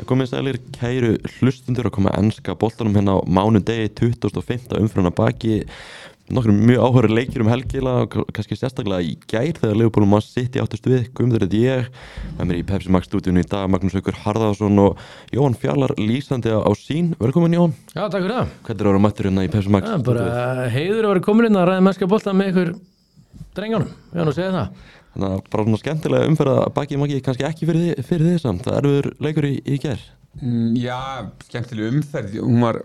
Komið sælir kæru hlustundur að koma enska boltanum hérna á mánudegi 25. umferðin að baki nokkrum mjög áhverju leikir helgina og kannski sérstaklega í gær þegar Liverpool og Man City áttust við. Guðmundur heiti ég, með mér í Pepsi Max stúdíunni í dag Magnús Haukur Harðarson og Jóhann Fjalar lýsandi á sín. Velkomin Jóhann. Já, takk fyrir það. Hvernig eru mættur hérna í Pepsi Max? Já, bara heiður að vera komin inn að ræða mennska bolta með ykkur drengjónum. Ég var að segja það. Þannig að bara svona skemmtilega umferð að baki Maggi kannski ekki fyrir þið samt. Það erfiður leikur í gær. Já, skemmtileg umferð. Hún var,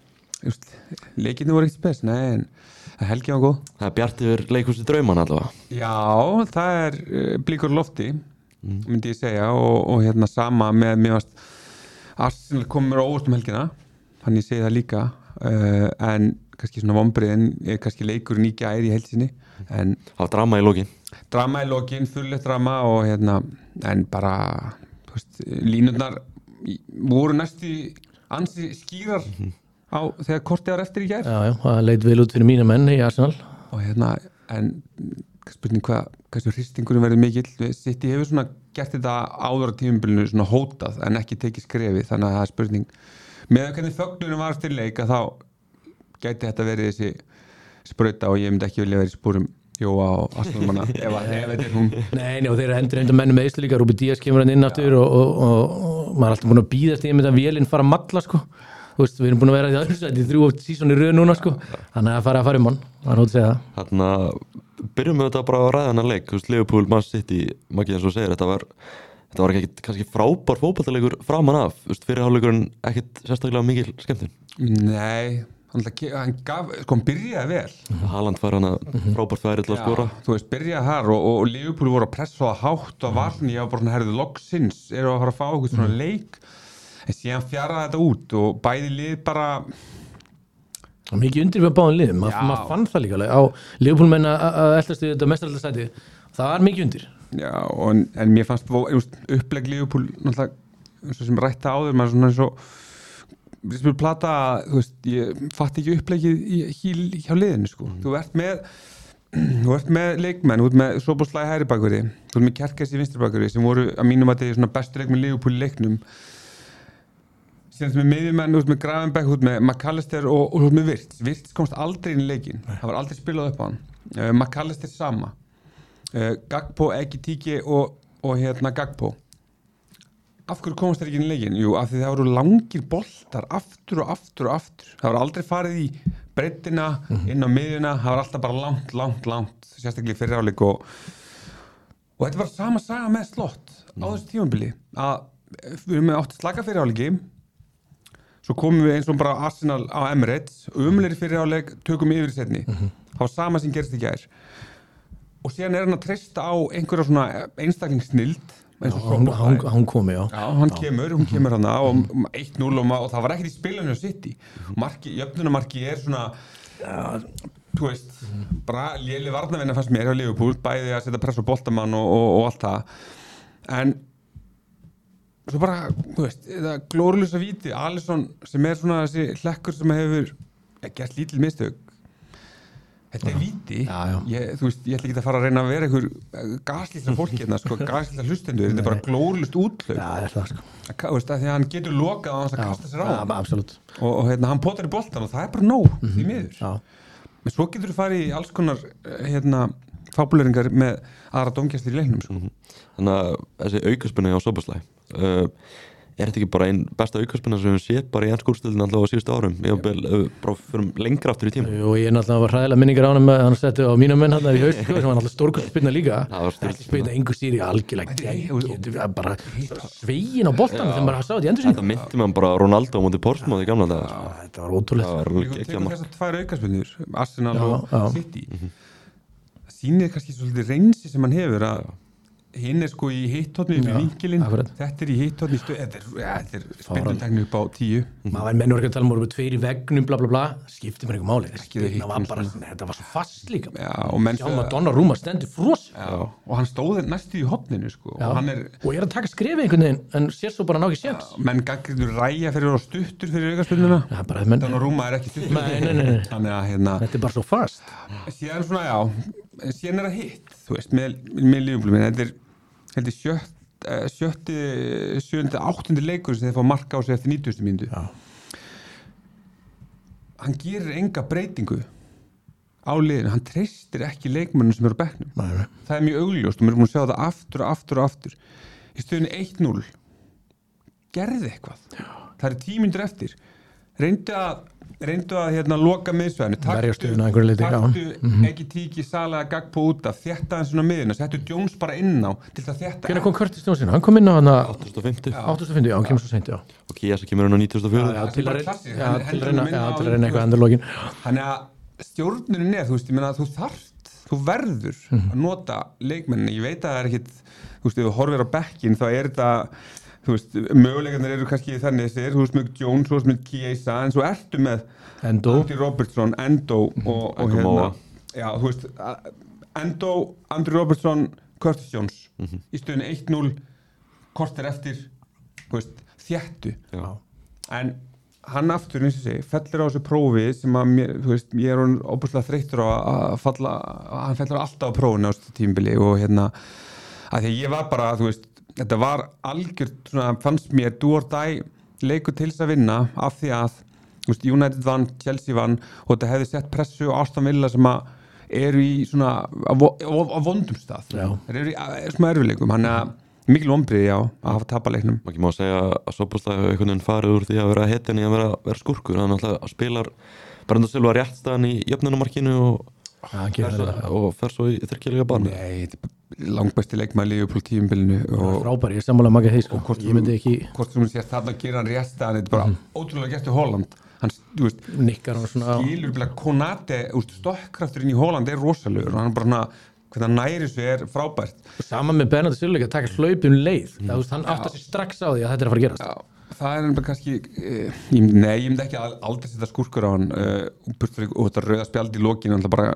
leikirnir voru ekki spes, nei, en helgi var góð. Það er bjart yfir leikhúsi draumanna allavega. Já, það er blíkur lofti, myndi ég segja, og hérna sama með mér varst Arsenal komur á óvart helgina, hann ég segi það líka, en kannski svona vonbriðin er kannski leikurinn í gær í heilsinni, en það var drama í lokin. Drama í lokin, fullegt drama og hérna, en bara, þú veist, línurnar voru næstu ansi skýrar þegar kortið var eftir í gær. Já, það leit vel út fyrir mína menn í Arsenal. Og hérna, en spurning hversu hristingurinn verður mikill. City hefur svona gert þetta áður á tímabilinu svona hótað en ekki tekið skrefi, þannig að það er spurning með hvernig fögnurinn var til leik að þá gæti þetta verið þessi sprauta og ég myndi ekki vilja verið í spúrum Jóa og Arsenalmanna ef þetta er hún. Nei, og þeir eru menn með eislu líka, Rúbi Díaz kemur hann inn aftur og maður er alltaf búin að bíða eftir að vélinn fara að malla, sko. Þú veist, við erum búin að vera í öðru sæti í 3 sísoni röð núna, sko. Þannig að fara mann, það er hótt að segja það. Þannig að byrjum við þetta bara að ræða hana leik. Þú veist, Liverpool, Man City, Maggi eins og segir, þetta var ekki kannski frábær fótboltaleikur framan af. Þú veist, fyrirhálfleikurinn ekkit sérstaklega mikil skemmtun. Nei, hann byrjaði vel. Haaland fær hana frábært færi til að skora. Þú veist, byrjaði þar og Liverpool voru að pressa það hátt og varni, ég var bara svona herðu loksins, eru að fara að fá okkur svona leik. En síðan fjaraði þetta út og bæði lið bara mikið undir við báðum liðum, maður fann það líka á Liverpool menn að eldast við þetta mestaraldarsæti, það var mikið undir. Já, en mér fannst upplegg Liverpool náttúrulega eins og sem rætta áður, maður svona eins og spil plata, þú veist, ég fatt ekki uppleggið hjá liðinu, sko. Þú ert með leikmenn, þú ert með Szoboszlai hægri bakverði, þú ert með Kerkes í vinstri bakverði sem voru að mínum að þetta svona bestu leikmenn Liverpool í leiknum. Síðan með miðjumenn, út með Gravenberch, út með McAllister og út með Wirtz komst aldrei inn í leikinn, það var aldrei spilað upp á hann. McAllister sama, Gakpo, Ekitike og hérna Gakpo. Af hverju komast þeir ekki inn í leikinn? Jú, af því það voru langir boltar aftur og aftur og aftur. Það var aldrei farið í breiddina, inn á miðjuna, það var alltaf bara langt, sérstaklega í fyrri hálfleik og þetta var sama saga með Slott á þessu tímabili, að við erum með átt slaka fyrri hálfleiki. Svo komum við eins og bara Arsenal á Emirates, umleiri fyrir áleik, tökum yfir í setni. Það var sama sem gerist í gær. Og síðan er hann að treysta á einhverja svona einstaklingsnild. Hún komi, já. Já, hún kemur hann og 1-0 og það var ekkert í spilinu á City. Jöfnunamarki er svona, þú veist, bara léli varnarvinna fannst mér hjá Liverpool, bæði að setja press á boltamann og allt það. En svo bara, þú veist, það glórulösa víti, Alisson sem er svona þessi hlekkur sem hefur gert lítil mistök. Þetta er víti. Þú veist, ég ætla ekki að fara að reyna að vera einhver gaslýsla fólki hérna, sko, gaslýsla hlustendur, þetta er bara glórulust úthlaup. Já, það er það, sko. Þú veist, því að hann getur lokað á hans að kasta sér á. Já, absolutt. Og hérna, hann potar í boltan og það er bara nóg, því miður. Já. Men svo getur þú farið í alls konar, fábuleringar með aðra dómgæstir í leiknum, sko. Þannig að þessi aukaspinni á Szoboszlai, er þetta ekki bara einn besta aukaspinna sem við séð bara í ensku úrslitin alltaf á síðustu árum? Ég bara fyrir lengra aftur í tíma. Jú, ég náttúrulega var hræðilega minningar á hann með hann setti á mína menn hann í haust, sem var náttúrulega stórkostspinna líka. Þetta spilna engu sýri algjörlega bara svegin á boltanum þegar maður sá þetta í endursýningu. Þetta myndi mann bara Ronaldo á móti Portsmouth í gamla daga. Þetta var ótrúlegt. Þessar tvær aukaspinnur, Arsenal og City. Það sýnir kannski svolítið reynsi sem hann hefur að hinn er sko í hitthorni í vinkilinn, þetta er í hitthorni þetta er spilnutekni upp á 10. Maður var mennur ekki að tala um voru 2 í veggnum bla bla bla, skipti mér einhver máli þetta var svo fast líka sjá Madonna Rúma stendur frosin og hann stóði næstu í horninu sko, og er að taka skrefi einhvern veginn en sér svo bara ná ekki séns menn gagnrýnur ræja fyrir og stuttur fyrir aukaspilnuna Madonna Rúma er ekki stuttur þannig að þetta er bara svo fast síðan svona síðan er það hitt þú veist, með Liverpool þetta er heldur sjötti, 7., 8. leikur sem þeir fá marka á sig eftir 90. mínútu. Já. Hann gerir enga breytingu á liðinu, hann treystir ekki leikmönnum sem eru á bekknum. Nei. Það er mjög augljóst og mér erum búin að sjá það aftur og aftur og aftur. Í stöðunni 1-0 gerði eitthvað. Það er 10 mínútur eftir. Reyndu að loka miðsvæðinu, Verja stöðuna að einhverju leyti, já. taktu ekki tíki Sala Gagpo út af, þétta hann svona miðuna, settu Jones bara inn á til það þétta. Hvenær kom Curtis Jones inn? Hann kom inn á hana 850 850, já, hann kemur svo seint, já. og Kiesa kemur hann á 94. Já, til að bara reyna klassískt. já, Hann til að hendur reyna honum inn á eitthvað endur lokin. Þannig að stjórnunin þú veist, ég meina að þú verður að nota leikmennin. Ég veit að það er ekkit, þú veist, ef þú horfir á bekkinn þá er þetta, þú veist, möguleikarnir eru kannski þannig þessir, þú veist með Jones, þú veist með Kiesa, en svo ertu með Endo. Andy Robertson, Endo og Agumoa. já, þú veist, Endo, Andy Robertson, Curtis Jones í stöðunni 1-0, korter eftir, þú veist, þéttu. Já. En hann aftur, eins og segi, fellir á þessu prófi sem að mér, þú veist, ég er óbúslega þreyttur á að falla, hann fellir alltaf á prófinu á þessu tímabili og að því að ég var bara, þú veist, þetta var algjört svona, fannst mér do or die leikur til þess að vinna af því að, þú veist, United vann, Chelsea vann og þetta hefði sett pressu á Aston Villa sem að eru í svona á vondum stað. Já. Þeir eru í smá erfiðleikum, hann mikil vonbrigði, já, að hafa tapað leiknum. Maður ekki má segja að Szoboszlai hefur einhvern veginn farið úr því að vera hetjan í að vera skurkur. Hann alltaf spilar Bernardo Silva réttstaðan í jöfnunumarkinu Já, hann gerir það. og fer svo í þyrkjulega barni. Nei, þetta er langbæsti leikmaður Liverpool tímabilinu og Frábær, ég er sammála Magga þeir, sko. Ég myndi ekki hvort þú sér þarna að gera hann réttstaðan, þetta er bara ótrúlega gert í Holland. Hann, þú veist, nikkar hann svona skilur bara Konate, stokkkrafturinn í Holland er rosalegur og hann bara hvernig hann næri þessu er frábært. Sama með Bernardo Silva að taka hlaupum leið. Það, þú veist, hann átti sig strax á því að þetta er að fara að gerast. Já, það er bara kannski ég myndi ekki aldrei setja skúrkur á hann og þetta rauða spjald í lokin alltaf bara,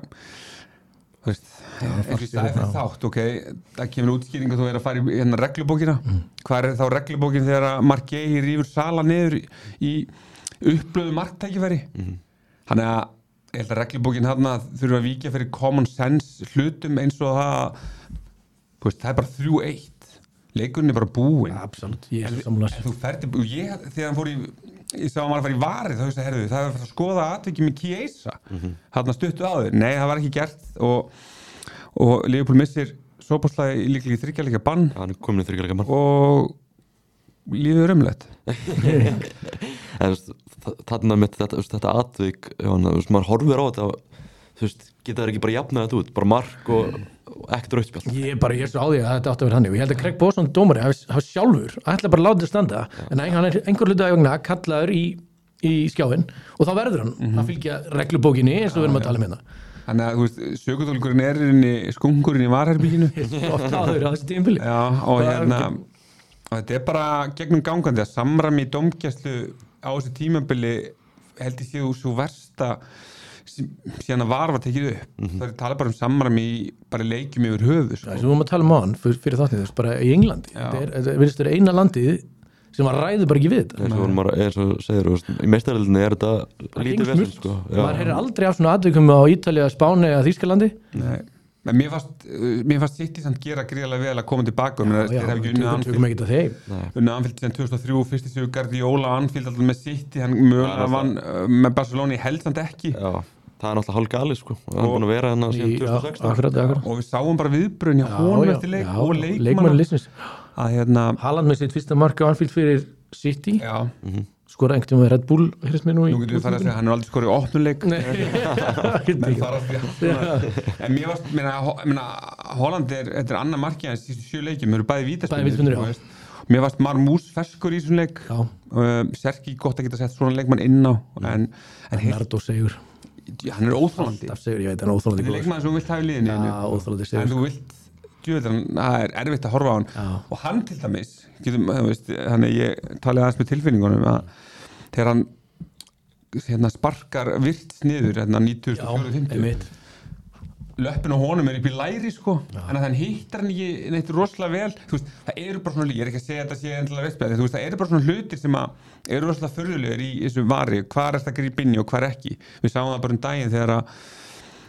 þú veist, eins og í staði fyrir þátt, ok, það kemur útskýring að þú er að fara í hérna reglubókina. Hvað er þá reglubókin þegar að Marquez rífur Sala niður í upplöðu marktækifæri? Þannig að ég held að reglubókin þarna þurfa að víkja fyrir common sense hlutum eins og það, þú veist, það er bara 3-1. Leikurinn er bara búinn. Absolutt, ég er sammála. Þú ferði, og þegar hann fór ég sá hann var að fara í varið, þá herðu, það er að skoða atvikið með Kiesa. Þarna stuttu áður. Nei, það var ekki gert og Liverpool missir Szoboszlai líklega í 3 leikja bann. Hann er komin í 3 leikja bann. Og lífið er umlegt. Þarna með þetta atvik, maður horfir á þetta, þú veist, geta það ekki bara jafnað þetta út, bara mark og ekkert rauðspjald. Ég er svo á því að þetta átti að vera hann og ég held að Craig Boson dómari hafa sjálfur ætla bara að láta þetta standa en hann er einhver hluta vegna kallaður í skjáinn og þá verður hann að fylgja reglubókinni eins og við erum að tala um hérna. Þannig að, þú veist, sökudólkurinn er skungurinn í varherbygginu. Oft áður á þessi tímabili. Já, og þetta er bara gegnum gangandi að samræmi í dómgæslu á þessi tímabili held ég séu svo versta síðan að var tekið upp. Það er talað bara um samræmi í bara leikjum yfir höfu. Það er sem við erum að tala um á hann fyrir þáttið þess, bara í Englandi. Þetta virðist vera eina landið sem að ræður bara ekki við þetta. Eins og segir, í meistardeildinni er þetta lítið vesend, sko. Maður heyrir aldrei af svona atvikum á Ítalíu, Spáni eða Þýskalandi. Nei. En mér fannst City samt gera gríðarlega vel að koma tilbaka þeir hafa ekki unnið Anfield síðan 2003, fyrst í sigur Guardiola Anfield alltaf með City, hann mögulega vann með Barcelona í held samt ekki. Já, það er náttúrulega hálfgalið, sko og hann er búin að vera hérna síðan 2016. Akkurat. Og við sáum bara viðbröðin hjá honum eftir leik og leikmanna að Haaland með sitt fyrsta mark á Anfield fyrir City. Já. Skora einhvern með Red Bull nú getur við farið að segja hann er aldrei skorið opnuleik en mér varst Holland þetta er annað markið en síðustu 7 leikjum þau eru bæði vítaspyrnur mér varst Marmús ferskur í þessum leik Serki gott að geta sett svona leikmann inn á en Nardo segur hann er óþolandi ég veit hann er óþolandi þetta er leikmann sem þú vilt hafa í liðinu en þú vilt það er erfitt að horfa á hann og hann til dæmis þannig ég talið aðeins með tilfinningunum að þegar hann sparkar virts niður 90-4-50 löppin á honum upp í læri sko en að hann hittar hann ekki neitt rosalega vel veist, það eru bara svona, ég er ekki að segja að þetta sé endilega veistbæði, það eru bara svona hlutir sem að eru rosalega furðulegur í þessu vari hvað er þetta að grípa inn í og hvað er ekki við sáum það bara daginn þegar að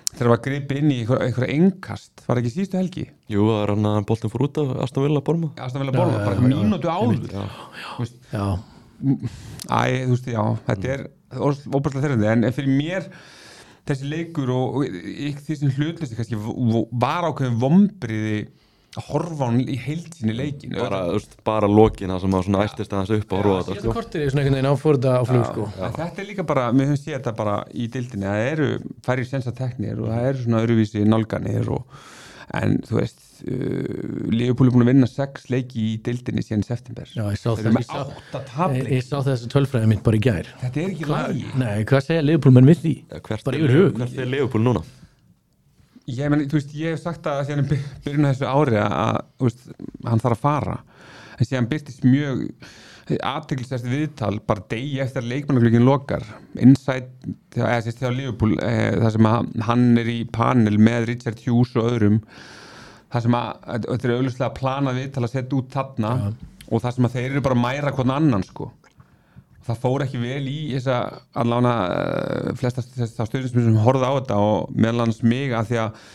þegar var gripið inn í einhverja engkast, var ekki síðustu helgi? Jú, það var hann að boltin fór út af Aston Villa Borma. Aston Villa Borma, bara mínútu áður. Já. Þú veist, já, þetta er óbærslega þeirrandi, en fyrir mér þessi leikur og því sem hlutlisti kannski var ákveðin vombriði að horfa hann í heild sinni leikin. Bara lokin það sem að svona æstist aðeins upp á horfa þetta. Síðan kortir í svona einhvern veginn áfór þetta á flug, sko. Þetta líka bara, við höfum séð þetta bara í deildinni, það eru færri sensateknir og það eru svona öruvísi nálganir en þú veist, Liverpool er búin að vinna 6 leiki í deildinni síðan september. Já, ég sá þessu tölfræði mitt bara í gær. Þetta er ekki lagi. Nei, hvað segja Liverpool menn við því? Hvert er Liverpool núna? Ég hef sagt að síðan byrjun þessu ári að hann þarf að fara, en síðan byrtist mjög athyglisvert viðtal bara degi eftir að leikmannagluginn lokar Inside, hjá Liverpool, þar sem hann er í panel með Richard Hughes og öðrum, þar sem þetta er augljóslega planað viðtal að setja út þarna og þar sem að þeir eru bara að mæra hvern annan, sko. Það fór ekki vel í þessa allána flesta stöðum sem horfðu á þetta og meðal annars mig að því að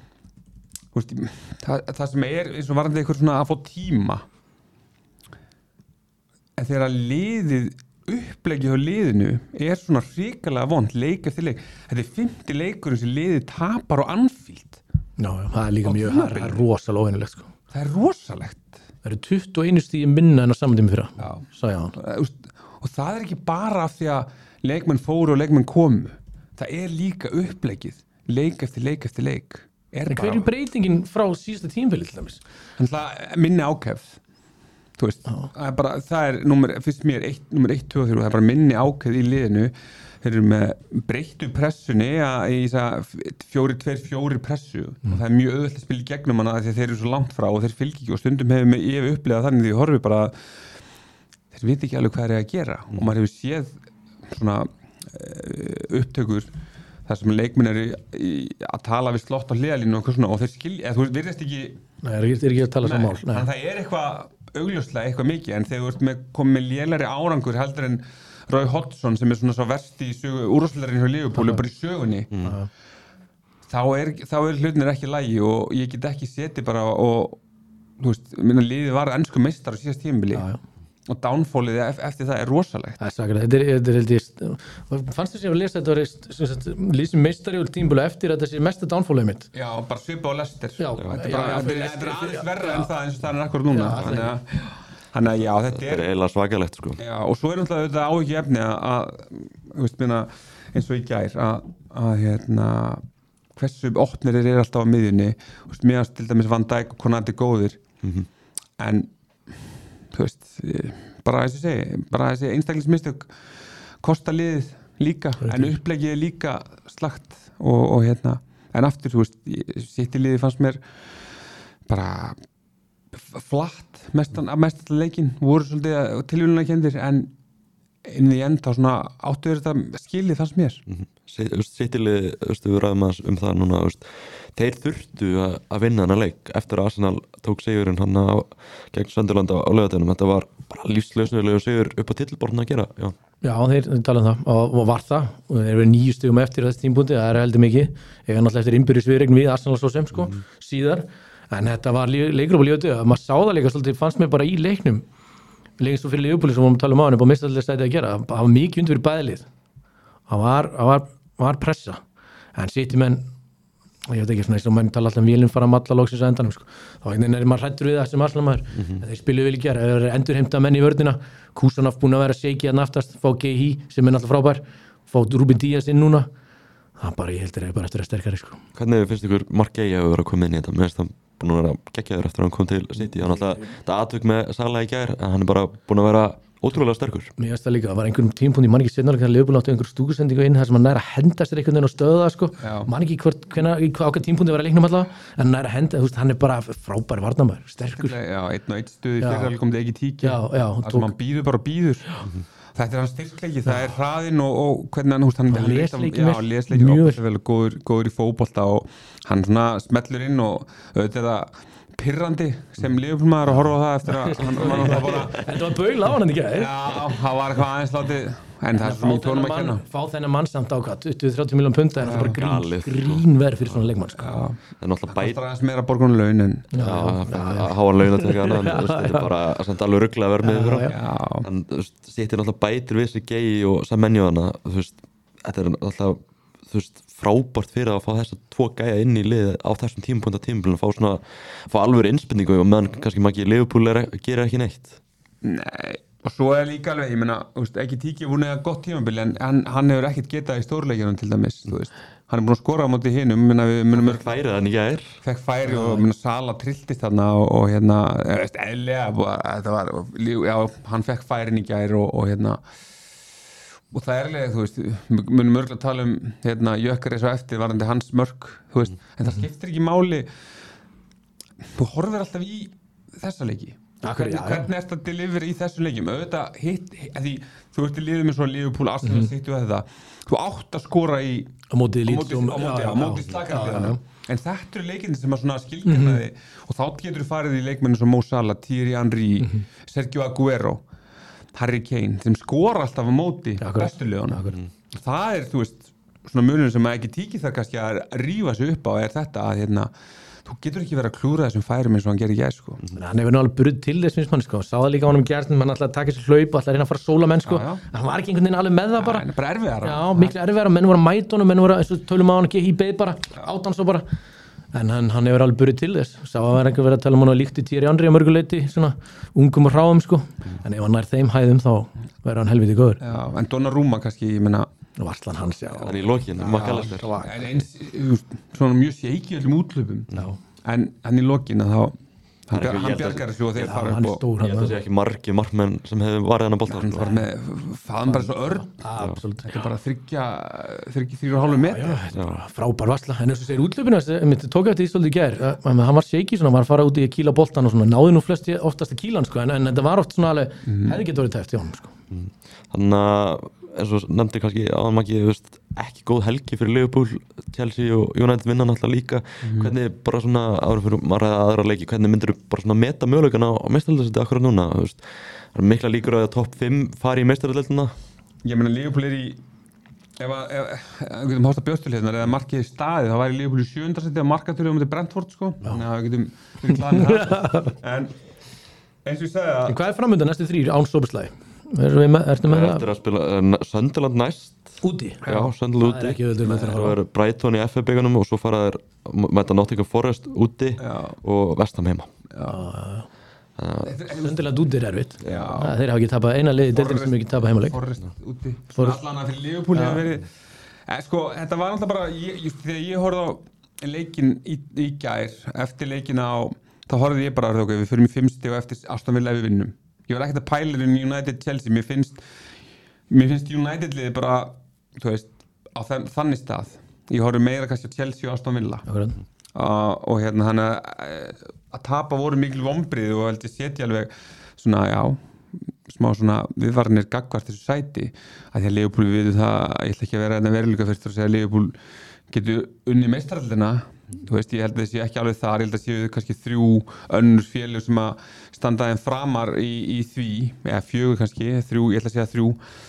það sem er eins og varandi eitthvað svona að fá tíma en þegar að liðið uppleggi hjá liðinu er svona hrikalega vond leik eftir leik. Þetta er 5. leikurinn sem liðið tapar á Anfield. Já, það er líka mjög, það er rosalega óvenjulegt, sko. Það er rosalegt. Það eru 21 stigin minna en á saman tíma fyrra. Já. Sagði hann. Og það er ekki bara af því að leikmenn fóru og leikmenn komu. Það er líka uppleggið, leik eftir leik eftir leik. En hver er breytingin frá síðasta tímabili til dæmis? Minni ákefð. Þú veist, það er fyrst mér númer 1, 2 og 3, það er bara minni ákefð í liðinu. Þeir eru með breyttu pressunni í 4-2-4 pressu og það er mjög auðvelt að spila í gegnum hana því að þeir eru svo langt frá og þeir fylgja ekki og stundum hefur ég upplegað þannig því ég horfi bara þeir veit ekki alveg hvað er að gera og maður hefur séð svona upptökur þar sem leikmenn eru að tala við slott á hliðalínu og svona og þeir skilja, þú virðist ekki Nei, er ekki að tala saman mál. Þannig að það er eitthvað augljóslega eitthvað mikið en þegar þú ert komið með lélari árangur heldur en Roy Hodgson sem er svona svo verst í úrvalsleikarinn hjá Liverpool bara í sögunni þá er hlutinir ekki í lagi og ég get ekki setið bara og þú veist, minna liðið var ensku meistar á síðast tímabili og downfallið eftir það er rosalegt. Það er svakar, þetta er held ég fannst þess að ég var að lesa þetta lið sem meistari og tímabili eftir að þessi mesta downfallið mitt. Já, bara svipa á Leicester. Þetta er aðeins verra en það eins og það er akkur núna. Þannig að já, þetta er eiginlega svakalegt, sko. Já, og svo er náttúrulega þetta áhyggju efni að eins og í gær að hversu opnir er alltaf á miðjunni. Mér til dæmis Van Dijk og Konati góðir. En þú veist, bara eins og segi, bara þessi einstaklingsmistök kosta liðið líka, en uppleggið er líka slagt og en aftur, þú veist, City liðið fannst mér bara flatt mest leikinn voru svolítið tilvíðulega kendir en inn í enda svona áttu þetta skilið fannst mér City-lið, við ræðum að það núna þeir þurftu að vinna hana leik eftir að Arsenal tók sigurinn hann gegn Sunderland á laugardeginum þetta var bara lífslausnulegu sigur upp á titilborðinu að gera Já, þeir tala það og var það og þeir eru 9 stigum eftir þessi tímpúndi það er heldur mikið, ég er náttúrulega eftir innbyrðisviðregn við Arsenal svo sem síðar en þetta var leikur upp á lífatu maður sá það líka svolítið, fannst mér bara í leiknum leikinn svo fyrir Liverpool sem við vorum að tala á hann upp á mistallega að gera, það var mikið undir fyrir bæðlið það var pressa en City menn, ég veit ekki svona eins og menn tala alltaf vélinn fara að malla loksins að endanum þá er maður hræddur við það sem Arsenal en þeir spiluðu vel í gær, þeir eru endurheimta menn í vörnina Kusanov búin að vera shaky að naftast fá Gehi sem er alltaf frábær fá Ruben Díaz inn núna það bara, ég held bara eftir að sterkari Hvernig finnst ykkur Mark Gehi að vera að koma inn í þetta? Mér finnst það búin að vera geggjaður eftir að hann kom til City hann alltaf, þetta atvik með Salah í gær en hann er bara búin að vera ótrúlega sterkur Mér finnst það líka, það var einhverjum tímpúndi, mann ekki setna þegar Liverpool áttu einhver stúkusendingu inn þar sem hann næra að henda sér einhvern veginn og stöða mann ekki ákveð tímpúndi var að leiknum allavega en næra að henda, hann er bara frábær varnarmaður, sterkur Já, 1-1 stuði fyrir kom það ekki tíkja þar sem hann býður bara býður Þetta er hans styrkleiki, það er hraðinn og hvernig hann lesleiki mjög vel góður í fótbolta og hann svona smellur inn og auðvitað pirrandi sem Liverpool-maður að horfa á það eftir að hann var náttúrulega bara Þetta var baul á hann ekki, já, það var eitthvað aðeins látið en það er svo mikið tónum að kenna fá þennan mann samt á hvað 20-30 miljón punda er það bara galið. grínverð fyrir svona leikmann sko. Það er náttúrulega það er aðeins meira borgunum laun en háar laun að taka hana en þetta er bara samt alveg rugglega verð með þér en City náttúrulega bætir við sig Gay og Semenyo hana þetta er náttúrulega frábært fyrir að fá þessa tvo gæja inn í lið á þessum tímapunkt að tímabilinu fá alveg innspendingu og meðan kannski Maggi Liverpool gerir ekki neitt. Nei, og svo er líka alveg, ég meina, ekki Tíki búin að gott tímabili en hann hefur ekkert getað í stórleikjunum til dæmis, hann er búin að skora á móti hinum, við munum færið hann í gær fekk færi og Sala trilltist þarna og hérna, eðlilega þetta var, já, hann fekk færin í gær og hérna og það er alveg, munum örgulega tala Jökkar eins og eftir varandi hans mörk, en það skiptir ekki máli þú horfir alltaf í þessa leiki hvernig er þetta deliver í þessum leikjum auðvitað því þú ert í liðum eins og Liverpool, Arsenal, City og þetta þú átt að skora í á móti slakandi en þetta eru leikindi sem að svona skilgjana þig og þá getur þú farið í leikmenni sem Mo Salah, Thierry Henry Sergio Aguero Harry Kane sem skora alltaf á móti bestu liðunum það er, svona munum sem að ekki Tíki þar kannski að rífa sig upp á er þetta að þú getur ekki verið að klúra þessum færum eins og hann gerir í gær hann hefur alveg brudd til þess finnst mann sá það líka á honum gert hann ætlaði að taka sér hlaup og ætlaði að reyna að fara að sóla menn hann var ekki einhvern veginn alveg með það bara erfiðara miklu erfiðara, menn voru að mæta honum menn voru eins og tölum á hann ekki í beið bara át hann svo bara en hann hefur alveg brudd til þess sá að vera ekki verið að tala hann líkt í Thierry Henry á mörguleiti svona ungum og hráum en ef hann nær þeim hæðum þá verður hann helviti góður en Donnarumma kannski, ég meina Varslan hans, já en í lokin, svona mjög shaky öllum útlöpum en í lokin að þá hann bjargar þessu og þeir fara upp og ég held að sé ekki margi markmenn sem hefur varðið hann að bolta hann var með faðan bara svo örn ekki bara 3,5 metri frábær varsla en eins og segir útlöpina ég tók eftir því svolítið í gær hann var shaky svona, hann var að fara út í að kýla boltan og svona náði nú flesti oftast að kýla hann en þetta var oft svona alveg hefði getur verið tæft í honum þannig að eins og nefndi kannski áðan Maggi ekki góð helgi fyrir Liverpool, Chelsea og United vinna náttúrulega líka hvernig bara svona áður fyrir maður ræða aðra leiki hvernig myndir þú bara svona meta möguleikana á meistaraldarsæti akkurat núna það er mikla líkur að topp 5 fari í meistaraldarsætina ég meina Liverpool er í ef við getum hósta bjóstilhérna eða markið í staði þá væri Liverpool í 7. sæti á markatölu um þetta Brentford þannig að við getum verið glaðið það en eins og ég segja hvað er framöndan næstu 3 án sópuslæði? Ertu með það? Þetta er að spila Sunderland næst úti? Já, Sunderland úti það er Brighton í FA-byggunum og svo fara þær mæta Nottingham Forest úti og West Ham heima Sunderland úti er erfitt þeir hafa ekki tapað eina liði deildin sem ekki tapað heimaleik Forest úti allan að fyrir Liverpool hefur verið þetta var alltaf bara þegar ég horfði á leikin í gær eftir leikina þá horfði ég bara við fyrir mig 5 stig og eftir Aston Villa við vinnum ég var ekkert að pæla í United Chelsea mér finnst United liði bara á þannig stað ég horfði meira kannski á Chelsea og Aston Villa og hann að tapa voru mikil vombrið og held ég setja alveg svona smá svona viðvarnir gagnvart þessu sæti að því að Liverpool við það ég ætla ekki að vera veruleika fyrst að segja að Liverpool getur unni meistarallina ég held að það sé ekki alveg þar ég held að séu kannski 3 önnur félög sem að standa þeim framar í því eða 4 kannski, 3, ég ætla að segja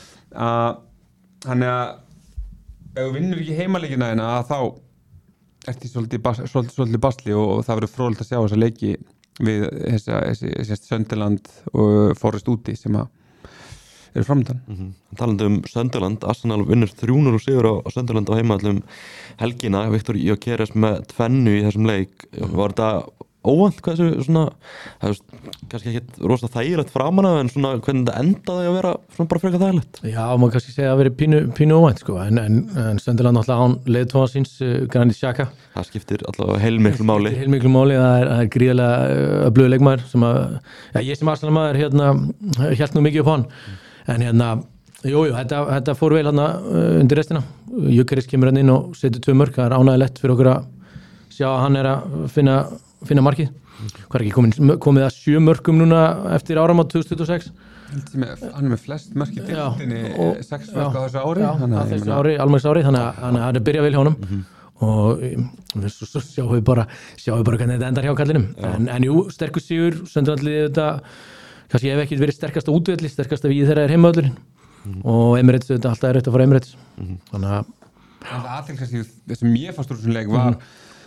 3 þannig að ef þú vinnur ekki heimaleikina þá ert í svolítið basli og það verður fróðlegt að sjá þessa leiki við þessi Sunderland og Forest úti sem að eru framöndan talandi Sunderland, Arsenal vinnur 3-0 og sigur á Sunderland á heimavöllum helgina, Viktor Gyökeres með 2 í þessum leik var þetta óvænt hvað þessu svona kannski ekki rosa þægilegt framan af en svona hvernig þetta endaði að vera svona bara frekar þægilegt maður kannski segja að vera pínu óvænt en Sunderland náttúrulega án leiðtoga síns Granit Xhaka það skiptir allavega heilmiklu máli það er gríðarlega öflugur leikmaður sem að ég sem Arsenal maður hélt nú mikið upp á hann en þetta fór vel undir restina Gyökeres kemur inn og setur 2 mörk það er ánægilegt fyrir okkur að sjá að hann er að finna markið hvað er ekki komið að 7 mörkum núna eftir áramót 2026 hann er með flest mörk í deildinni 6 mörk á þessu ári almennings ári þannig að það byrja vel hjá honum og svo sjáum við bara hvernig þetta endar hjá kallinum en jú, sterkur sigur Sunderland þetta, kannski hef ekki verið sterkasta útvelli, sterkasta við þeirra heimavöllurinn og Emirates þetta alltaf rétt að fara Emirates þannig að það aðtilkast það sem ég fannst úr þessum leik var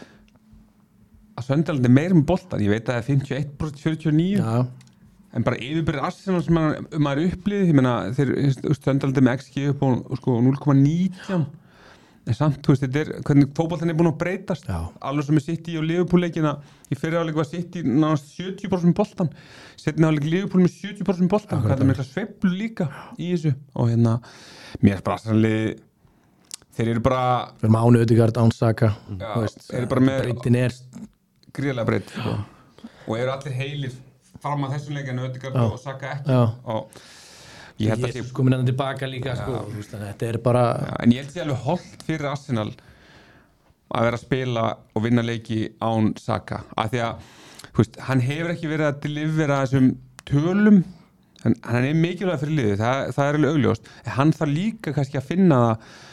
að Sunderland meir með boltan, ég veit að það 51% 49 en bara yfirbyrðir Arsenal sem maður upplýði, ég meina þeir Sunderland með XG upp á sko 0,19 en samt, þú veist, þetta hvernig fótboltinn búin að breytast alveg sem er City og Liverpool leikina í fyrri áleik var City nánast 70% boltan setni áleik Liverpool með 70% boltan það er mikla sveiflu líka í þessu og mér er bara sannlega þeir eru bara við erum Áni Ödegaard, Án Saka þeir eru bara með breytin gríðarlega breytt og eru allir heilir fram að þessum leikinu Ödegaard og Saka ekki og ég held að Jesus komin hann tilbaka líka sko, þetta er bara en ég held að það alveg holdt fyrir Arsenal að vera að spila og vinna leiki án Saka af því að hann hefur ekki verið að delivera þessum tölum hann er mikilvæg fyrir liðið, það er alveg augljóst en hann þarf líka kannski að finna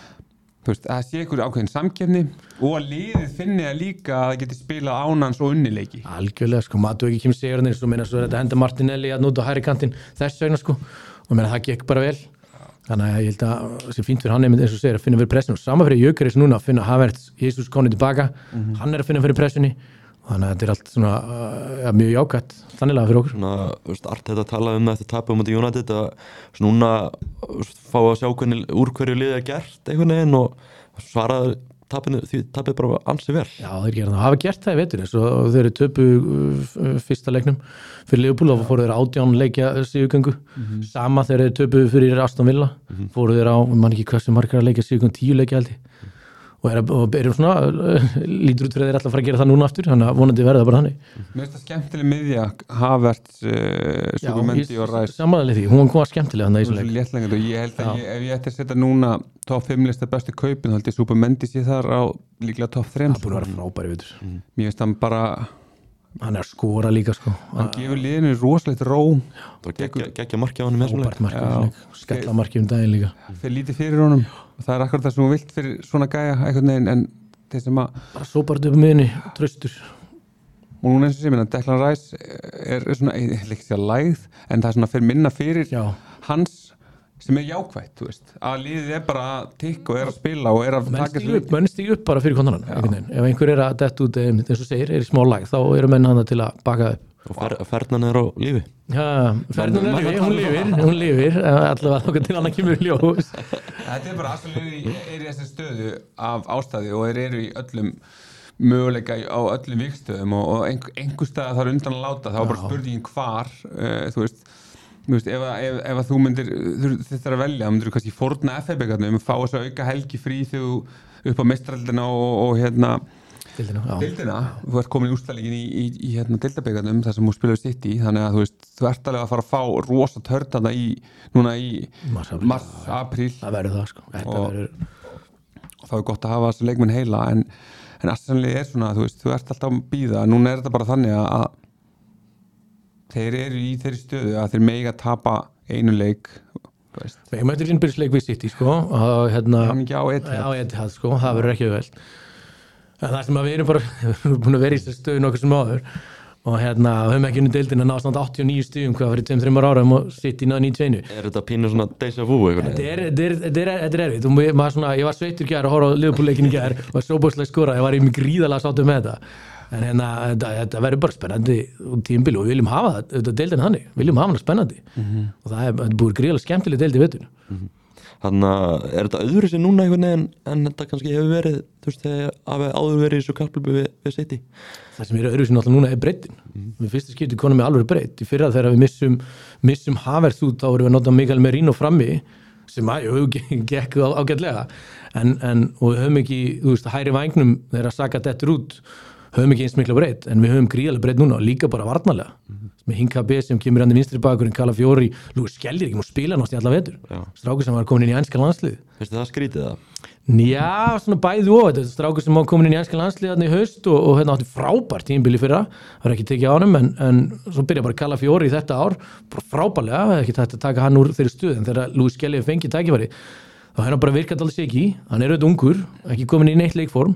það að sé ykkur ákveðin samkeppni og að liðið finni að líka að það geti spilað ánans og unnileiki algjörlega sko, maður ekki kemur segurinn svo meina svo er þetta henda Martinelli að nút á hæri kantinn þess vegna sko og meina það gekk bara vel þannig að ég held að það sé fínt fyrir hann eins og segir að finna fyrir pressinu og sama fyrir Jökeris núna að finna Havertz, Jesus konið tilbaka hann er að finna fyrir pressunni og þannig að þetta er allt svona mjög jákvætt þanniglega fyrir okkur svona, allt þetta talað um þetta tapum á United að núna fá að sjá úr hverju lið er gert einhvern veginn og svaraði tapið bara ansi vel þeir gera það, hafa gert það í vetur eins og þeir töpu fyrsta leiknum fyrir Liverpool og fóru þeir 18 leikja sigurgöngu sama þegar þeir töpu fyrir Aston Villa fóru þeir á, mann ekki hversu margar leikja sigurgöngu 10 leikja held ég og erum svona lítur út fyrir þeir alltaf að fara að gera það núna aftur þannig að vonandi verða bara þannig Mér finnst það skemmtileg miðja Havertz, Sukumendi og Rice samanlega því, hún kom að skemmtilega þannig að leik og ég held að ef ég ætti að setja núna top 5 lista bestu kaupin þá held ég Sukumendi sé þar á líklega top 3 það búin að vera frábæri vitur mér finnst hann bara hann er að skora líka sko hann gefur liðinu rosalegt róm geggja marki á hann með skella marki daginn líka fyrir lítið fyrir honum og það er akkurat það sem þú vilt fyrir svona gæja einhvern veginn en þeir sem að bara sópar upp miðinni, tröstur og núna eins og sem Declan Rice er svona, ekki sér lægð en það er svona fyrir minna fyrir hans sem er jákvætt, þú veist að liðið er bara að tikka og er að spila og er að taka menn stíg upp bara fyrir kontanan ef einhver er að detta út eins og segir, er í smá lægð þá eru menn hana til að baka upp og Fernan er á lífi Fernan er á lífi, hún lifir allavega þókað til annan kemur ljós þetta er bara aðstæðlega er í þessi stöðu af ástæði og þeir eru í öllum möguleika á öllum vikstöðum og einhver stað þar undan að láta þá er bara spurningin hvar þú veist ef þú myndir þetta að velja, myndir þú kannski fórna FA-byggarnum, fá þess að auka helgi frí þegar þú upp á mestraraldina og deildina, þú ert komin í úrslagleikin í deildabyggarnum þar sem þú spilaði City, þannig að þú ert alveg að fara að fá rosa törnanda núna í mars, apríl það verður það sko og það er gott að hafa þessu leikmenn heila en aðsannlega er svona, þú ert alltaf að bíða, núna er þetta bara þannig að þeir eru í þeirri stöðu að þeir mega tapa einu leik Við mættum innbyrðisleik við City sko og hann ekki á Etihad sko, það verður ekki vel en það sem að við erum bara búin að vera í þessu stöðu nokkuð sem áður og höfum ekki unni deildin að ná svona 89 stigum hvað fyrir 2-3 árum og City náðu 91 Er þetta pínu svona déjà vu eitthvað? Þetta er erfitt og ég var sveittur gær að horfa á Liverpool-leikin í gær og svo búinlega skora, ég var í mig gríðalega sáttur með þetta en þetta verður bara spennandi og tímabil og við viljum hafa þetta deildin hannig, viljum hafa hana spennandi og það er búið gríðalega skemmtileg deild í vetur Þannig að er þetta öðru sér núna einhvern veginn en þetta kannski hefur verið þú veist þegar hafi áður verið í svo kapphlaupi við City Það sem er öðru sér náttúrulega núna er breytin við fyrsta skipti konum með alveg breytt í fyrra þegar við missum Havertz út þá vorum við að nota Miguel Merino frammi sem gekk ágætlega en og við höfum ekki þú veist hæri vængnum þegar að Saka dettur út höfum ekki eins mikla breytt en við höfum gríðalega breytt núna líka bara varnarlega með Hinkabe sem kemur hann í vinstri bakurinn Calafiori, Lúi Skellir ekki múið spila náttúrulega í alla vetur strákur sem var komin inn í enska landslið Veistu það skrítið það? Já, svona bæði og þetta strákur sem var komin inn í enska landslið þarna í haust og átti frábært tímabili fyrra það var ekki tekið á honum en svo byrja bara Calafiori þetta ár bara frábærlega, ekki tætt að taka hann úr þeirri stuð en þegar Lúi Skellir fengið tækifæri þá hann bara virkað alls ekki, hann er auðvitað ungur ekki komin í neitt leikform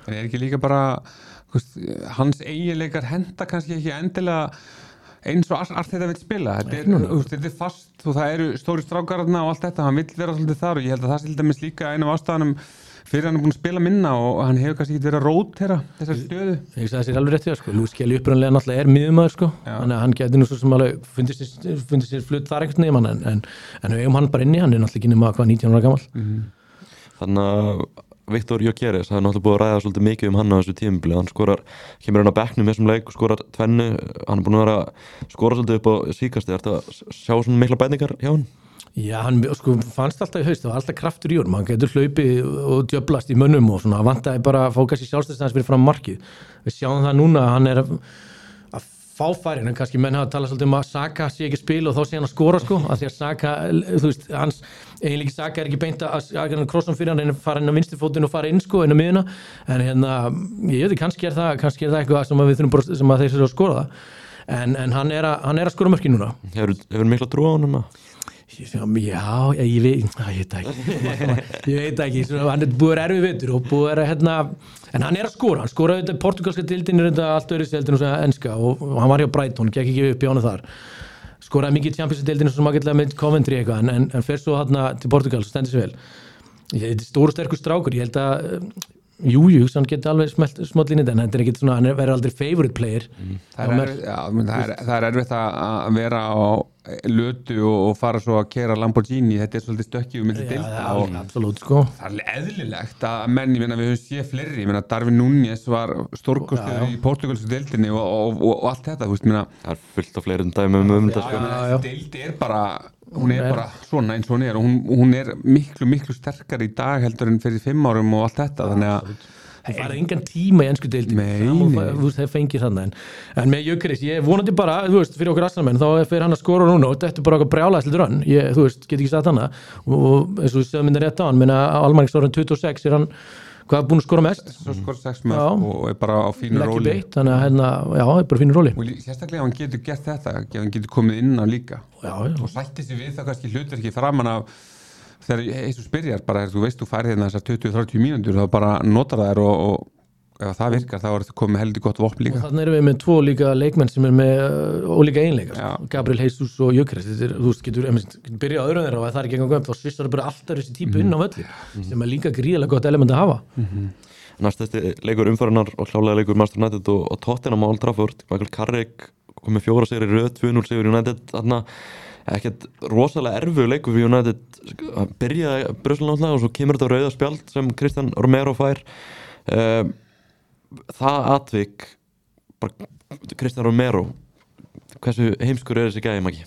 En ekki líka bara hans eiginleikar henta kannski ekki endilega eins og allt þetta vil spila þetta fast og það eru stóri strákararna og allt þetta, hann vill vera svolítið þar og ég held að það sé til dæmis líka einu af ástæðanum fyrir hann búin að spila minna og hann hefur kannski ekki verið að rótera þessari stöðu. Ég sagði sér alveg rétt við Lús Kelly upprunlega náttúrulega miðjumaður þannig að hann geti nú svo sem alveg fundið sér flutt þar ekkert nefn en við eigum hann bara inni, hann náttúrulega ekki nema 19 ára gamall. Þannig að Viktor Gyökeres, það náttúrulega búið að ræða svolítið mikið hann á þessu tímabili, hann kemur hann á bekknum í þessum leik og skorar 2, hann búin að vera skora svolítið upp á síkasti, ertu að sjá svona mikla bætingar hjá hann? Já, hann fannst alltaf í haust, það var alltaf kraftur í honum, hann getur hlaupið og djöblast í mönnum og svona, vantaði bara að fá kannski sjálfstæðstæðans fyrir fram markið. Við sjáum það núna að hann að fá færin, en kannski menn hafa talað svolítið að Saka sé ekki spila og þá sé hann að skora af því að Saka, hans eiginlega Saka ekki beint að krossum fyrir hann fara inn á vinstrifótinn og fara inn inn á miðuna, en ég veit kannski er það eitthvað sem við þurfum bara sem að þeir sér að skora það, en hann er að skora mörkin núna. Hefur mikla trú á honum að? Já, ég veit ekki hann er búið erfið vetur og búið en hann er að skora, hann skoraði þetta portugalska deildin allt öðru deildin og enska og hann var hjá Brighton, gekk ekki upp í honum þar skoraði mikið í Champions deildinu sem ágætlega með Coventry eitthvað en fer svo til Portugal og stendur sér vel þetta er stór og sterkur strákur, ég held að Jú, hann getur alveg smátt línið en þetta er ekkert svona, hann verður aldrei favorite player Það er erfitt að vera á lötu og fara svo að keyra Lamborghini, þetta er svolítið stökkið milli deilda og absolutt, það er eðlilegt að menn, við höfum séð fleiri, Darwin Núñez var stórkostur í portugalsku deildinni og allt þetta, það er fullt af fleirum dæmum þetta deildi er bara hún er bara svona eins og hún er og hún er miklu sterkar í dag heldur en fyrir 5 árum og allt þetta þannig að það fara engan tíma í ensku deildinni það fengir þannig en með Gyökeres, ég vonandi bara fyrir okkur Arsenal-menn, þá fyrir hann að skora núna og þetta er bara okkur brjálæðslega rönn get ekki sagt hana og eins og við sögum minna rétt á hann Almarksórin 26 er hann hvað er búin að skora mest? Svo skora 6 mörg og er bara á fínu róli þannig að er bara fínu róli og sérstaklega hann getur gert þetta hann getur komið inn á líka og sætti sig við það kannski hlutverki framan af þegar Jesus byrjar bara, þú veist, þú færið hérna þessar 20-30 mínútur þá bara notar þær og ef það virkar þá er þetta komið heldur gott vopn líka og þannig erum við með 2 líka leikmenn sem er með ólíka eiginleikar Gabriel Jesus og Gyökeres þú getur byrjað á öðrum þeirra og ef það er ekki engang þá svissar það bara alltaf þessi típu inn á völlin sem er líka gríðarlega gott element að hafa Næstesti leikur umfærunar og klálega leikur Manchester United og Tottenham á Old Trafford Michael Carrick kom með 4 sigri röð 2-0 sigur United þarna ekkert rosalega erfiður leikur fyrir United byrjaði Brussel náttúrulega og svo kemur þetta rauða spjald sem Christian Romero fær það atvik bara Christian Romero hversu heimskur er þessi gæði Maggi?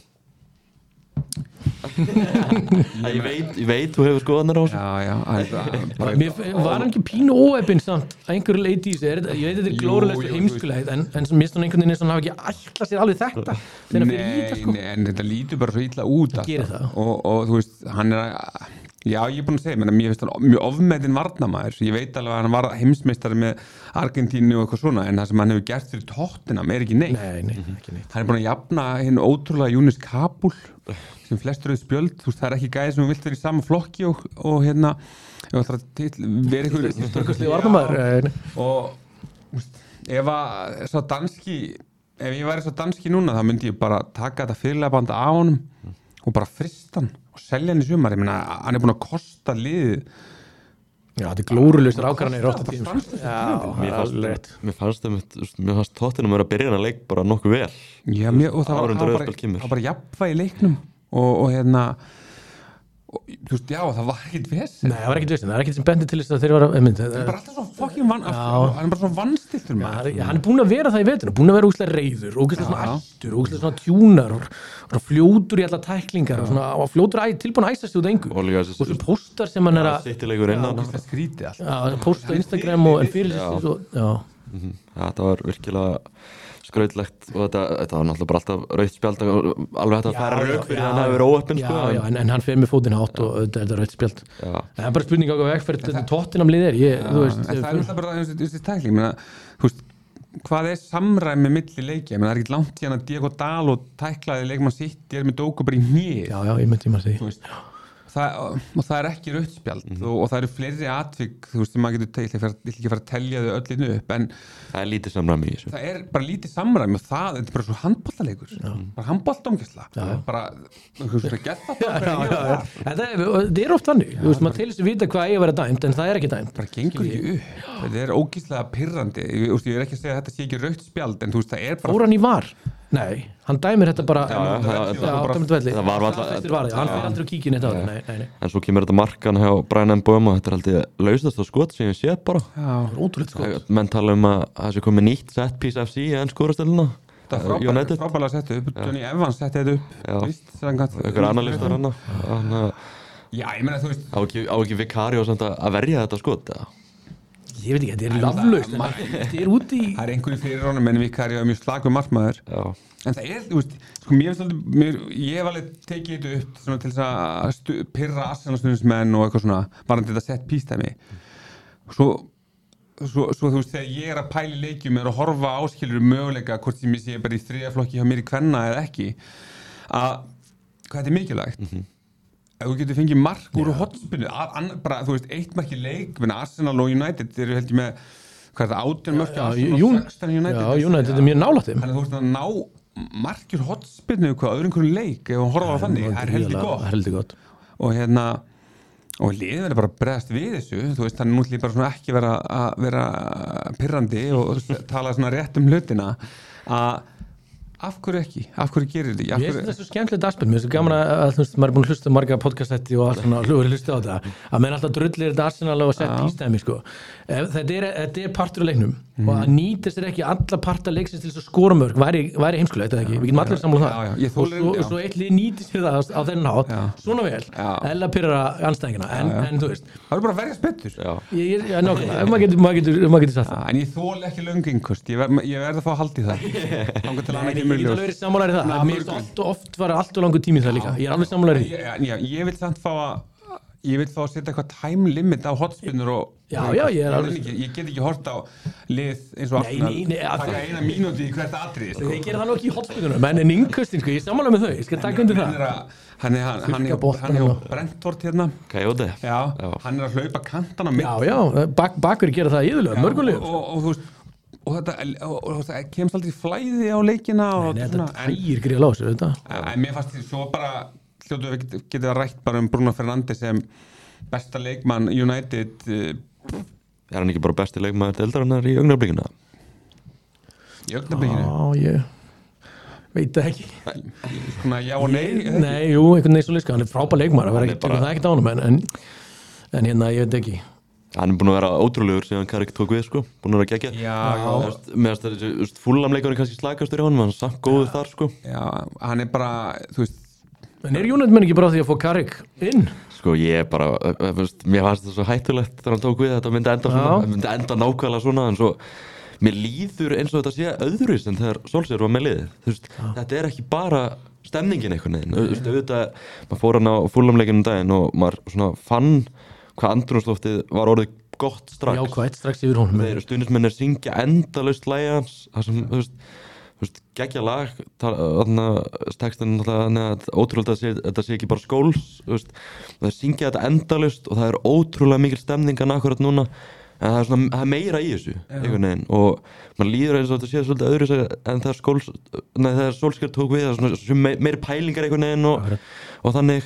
ég veit þú hefur skoðanir á þessu var hann ekki pínu óheppinn samt einhverju leiti í sig ég veit þetta er glórulegstu heimskulegð en mist hann einhvern veginn eins og hann hafa ekki alltaf sér alveg þetta en þetta lítur bara svo illa út og þú veist hann er já ég er búin að segja mér finnst hann mjög ofmetinn varnarmaður ég veit alveg að hann var heimsmeistari með Argentínu og eitthvað svona en það sem hann hefur gert fyrir Tottenham er ekki neitt ekki neitt hann er búin að jafna hinn ótrúlega Younes Kabul sem flestur auðvitað spjöld þú veist það er ekki gæði sem vilt vera í sama flokki og hérna vera ykkur stórkostlegur varnarmaður og ef ég væri svo danski núna þá myndi ég bara taka þetta fyrirlega banda á honum og bara frista hann og selja hann í sumar, ég meina, hann er búin að kosta liðið Já, þetta er glóruleustur ákvarðanir í 8 tímum Mér fannst Tottenham að byrja að leik bara nokkuð vel Já, og það var bara jafnvægi í leiknum og hérna þú veist, já, það var ekkert vesen Nei, það var ekkert vesen, það er ekkert sem bendi til þess að þeir var að það er bara alltaf svo fucking hann er bara svo vannstiltur hann er búin að vera það í vetur búin að vera úslega reiður, úslega svona ættur úslega svona tjúnar og fljótur í alla tæklingar og fljótur tilbúin að æsast út engu og svo postar sem hann er að skrítið allt posta Instagram og fyrir þetta var virkilega skrautlegt og þetta var náttúrulega bara alltaf rautt spjald alveg þetta að færa rauk fyrir hann hafi verið óheppinn en hann fer með fótinn hátt og þetta er rautt spjald það er bara spurning á hvað vegferð þetta Tottenham lið það er alltaf bara þessi tækling hvað er samræmi milli leikja það er ekki langt hérna Diego Dalo tæklaði leikmann sitt með Dóku bara í hnið ég myndi maður því og það ekki rautt spjald og það eru fleiri atvik þú veist sem maður getur ég vil ekki fara að telja þau öll inn upp en það lítið samræmi í þessu það bara lítið samræmi og þetta bara svo handboltaleikur bara handboltaomgæsla bara þú veist það oft þannig þú veist maður til þess að vita hvað eigi að vera dæmt en það ekki dæmt bara gengur ekki upp þetta ógeðslega pirrandi ég er ekki að segja að þetta sé ekki rautt spjald en þú veist það bara fór hann í var? Nei, hann dæmir þetta bara það var alltaf hann fyrir aldrei að kíkja neitt á það nei. En svo kemur þetta markan hjá Brian Mbeumo þetta haldið lausast á skot sem ég sé bara ótrúlegt skot menn tala að það sé komið nýtt set piece FC í enskurasteluna það frábælega settu upp Johnny Evans setti þetta upp ykkur analistar hana já, ég meina þú veist á ekki Vicario að verja þetta skot ég veit ekki, þetta er laflaust þetta er úti í það einhverju fyrir honum en Vicario mjög slagur markmaður en það þú veist, sko ég hef alveg tekið þetta upp svona, til þess að pirra Arsenal-stuðningsmenn og eitthvað svona, varandi þetta sett pístæmi svo þú veist, þegar ég að pæla í leikjum að horfa áskilur möguleika hvort sem ég sé bara í 3. flokki hjá mér í kvenna eða ekki að hvað þetta er mikilvægt ef þú getur fengið mark úr hotspinnu bara, þú veist, 1 mark í leik Arsenal og United eru heldur með hvað er það, 18 mörk Arsenal og 16 United United er mjög nálægt þeim þannig að þú veist að ná markjur hotspinnu hvað öðrum hverju leik ef þú horfa á þannig, það er heldur gott og liðið verður bara að bregðast við þessu þú veist, þannig nútlið bara svona ekki vera pirrandi og tala svona rétt hlutina að af hverju ekki? Af hverju gerir þetta? Ég finnst það svo skemmtilegt aspekt, mér finnst það gaman að þú veist, maður er búin að hlusta marga podcastætti og allt svona hlusta á þetta, að menn alltaf drullir þetta Arsenal og sett ístæmi, sko. Þetta er partur af leiknum og að nýta sér ekki alla parta leiksins til þess að skora mörg væri heimskulegt, eða ekki? Við getum allir samlað það. Og svo eitt lið nýti sér það á þennan hátt, svona vel, eða pyrra anstæðingina, en þú veist. Það er bara að verjast betur. Nákvæmlega, maður getur sagt það. En ég þoli ekki löngingkust, ég verð að fá að halda í það. Ég get alveg verið sammálaður í það. Mér finnst oft var allt og langur tími í það líka. Ég er alveg sammálaður í því. Ég vil samt fá að setja eitthvað time limit á hotspinnur og ég get ekki hort á lið eins og taka 1 mínúti í hvert atriði. Ég gera það nú ekki í hotspinnunum, en innkustin, ég er sammálaður með þau. Ég skal taka undir það. Hann er Brentford hérna. Coyote. Já, hann er að hlaupa kantan á mitt. Já, bakverði gera það iðulega, mörgulegur. Og þú veist og þetta kemst aldrei flæði á leikina Nei, þetta tægir gríða lásu en mér fannst því svo bara hljótu við getið að rætt bara Bruno Fernandes sem besta leikmann United er hann ekki bara besti leikmaður deildarinnar í augnablikinu? Í augnablikinu? Já, ég veit það ekki svona já og nei? Nei, jú, einhvern veginn svo líska, hann er frábær leikmaður það er ekkert ánum en hérna, ég veit ekki Hann er búin að vera ótrúlegur síðan Carrick tók við, sko. Búin að vera geggjað. Mér finnst þessi fúllamleikurinn kannski slakastur í honum, hann er samt góður þar, sko. Já, hann er bara, þú veist... En United menn ekki bara því að fá Carrick inn? Sko, ég bara, mér fannst það svo hættulegt þegar hann tók við, þetta myndi enda nákvæmlega svona, en svo... Mér líður eins og þetta sé öðruvíst en þegar Solskjær var með liðið. Þú veist, þetta er ekki bara stemningin einhvern veginn. Þú veist, auðvitað, maður fór hann á fúllamleikinu daginn og maður svona fann hvað andrúmsloftið var orðið gott strax. Jákvætt, strax yfir honum. Þeir stuðningsmennir syngja endalaust lagi hans, það sem, þú veist, geggja lag, textin náttúrulega ótrúlega þetta sé ekki bara skóls, þú veist, þeir syngja þetta endalaust og það er ótrúlega mikil stemningan akkurat núna, en það er svona meira í þessu, einhvern veginn, og maður líður eins og þetta sé svolítið öðru en þegar Solskjær tók við, það er svona meiri pælingar einhvern veginn og þannig,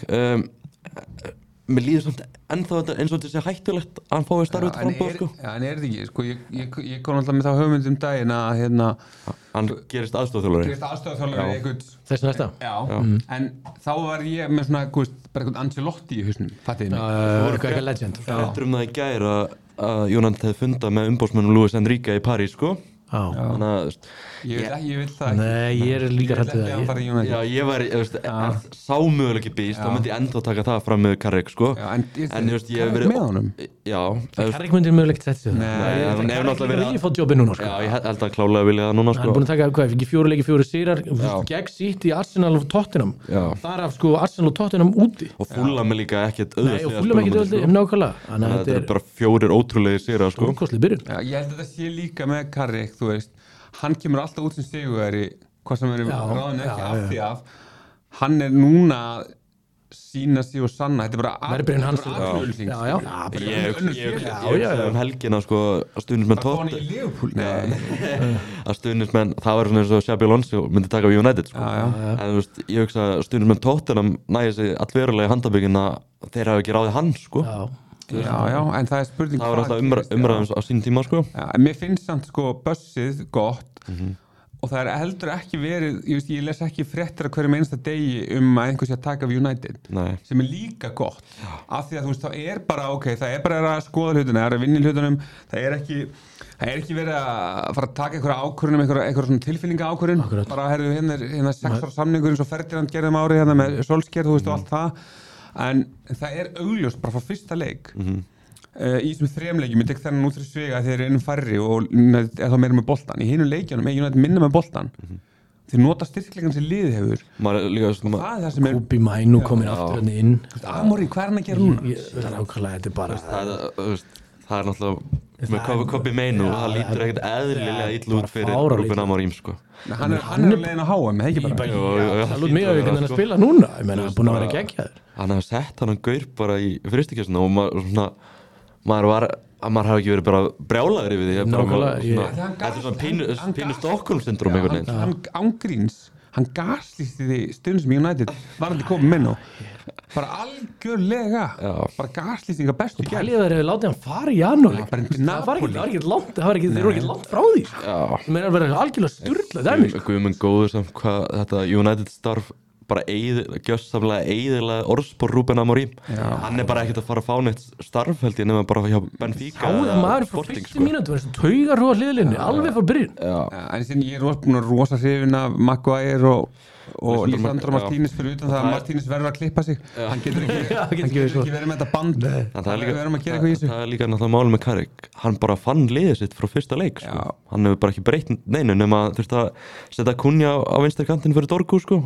mér líður samt ennþá þetta eins og þetta sé hættulegt að hann fái starfið frambóð, sko. Já, en er þetta ekki, sko, ég kom alltaf með þá hugmynd daginn að, hérna... Hann gerist aðstoðarþjálfari. Eitthvað... Þess næsta? Já, en þá var ég með svona, bara eitthvað Ancelotti í hausnum, fattiði mig. Eitthvað legend. Það það í gær að United hefði fundað með umbóðsmönnum Luis Enrique í París, sko. Þannig að ég vil það ekki. Nei, ég er líka hræddur það. Já, ég var sá möguleiki býst, þá myndi ég enda að taka það fram með Carrick, sko. En þú veist, ég hef verið með honum. Já. Carrick myndi möguleiki sett sig það. Nei, hann hefur náttúrulega verið að fá jobbið núna, sko. Já, ég held að klálega vilja það núna, sko. Hann er búin að taka, hvað, ekki 4 leiki 4 sigrar, gegn City, Arsenal og Tottenham. Þar af, sko, Arsenal og Tottenham úti. Og Fulham er líka ekkert auðvelt. Nei, og Fulham þú veist, hann kemur alltaf út sem sigurvegari hvað sem verið ráðin ekki af því að hann er núna sína sig og sanna, þetta er bara Verbrigðin hans atvinnulýsing. já, Ég já. hugsaði helgina sko að stuðnismenn Bara fóna Totti í Liverpool Nei, að stuðnismenn, það var svona eins og Xabi Alonso myndi taka við United sko. já. En þú veist, ég hugsa að stuðnismenn Tottenham næði sig allverulega í handabyggin að þeir hafa ekki ráðið hann sko. Já, en það er spurning Það var alltaf umræðum á sín tíma sko. Já, en mér finnst samt sko bussið gott og það er heldur ekki verið, ég les ekki fréttir að hverjum einsta degi að einhver sé að taka við United Nei. sem er líka gott af því að þú veist, þá er bara, það er bara að skoða hlutina, það er að vinna í hlutunum það er ekki verið að fara að taka einhverja ákvörðun einhverja svona tilfinninga ákvörðun bara herðu hérna 6 ára samningur eins og Ferdinand gerðum árið hérna með Solskjær, þú veist og allt það en það er augljóst bara frá fyrsta leik í þessum 3 leikjum, ég tek þennan út fyrir svega þeir eru innum færri og þá meira með boltan í hinum leikjunum, United minna með boltan þeir nota styrkleikan sem liðið hefur líka, það er það sem er Kúbi Mænu komin aftur hann inn Amorim, hvað er hann að gera núna? Það er ákvæmlega, þetta er bara það er náttúrulega með Kobi Meinu og það lítur ekkert eðlilega illa út fyrir Ruben Amorim sko. Hann er á leiðin að háa með ekki bara Það lút mig að við kannan að spila núna ég meina, hann er búin að vera geggjaður hann hefði sett hann gaur bara í fyrstikessuna og maður hafi ekki verið bara brjálaður yfir því þetta er svona pínu Stockholm-syndrom einhvern veginn hann ángríns, hann gaslýsti því stundum sem United var ekki komið með nú bara algjörlega bara gaslýstinga bestu gerð Pælið þeir hefur látið hann fara í janúar það var ekki langt frá því ég meina að vera algjörlega sturla dæmi Guðmund góður samt hvað þetta United starf bara gjössamlega eyðilega orðspor Ruben Amorim hann er bara ekkert að fara að fá neitt starf held ég nema bara hjá Benfica Sáðu maður frá fyrstu mínútu verður taugar frá hliðlinni, alveg frá byrjun en síðan ég er búin að rosa hrifin af Maguire og Lisandro Martínez fyrir utan það að Martínez verður að klippa sig hann getur ekki verið með þetta band það er líka náttúrulega málum með Carrick hann bara fann liðið sitt frá fyrsta leik sko. hann hefur bara ekki breytt neinu nema þurft að setja Kunja á vinstri kantinn fyrir Dorgu sko.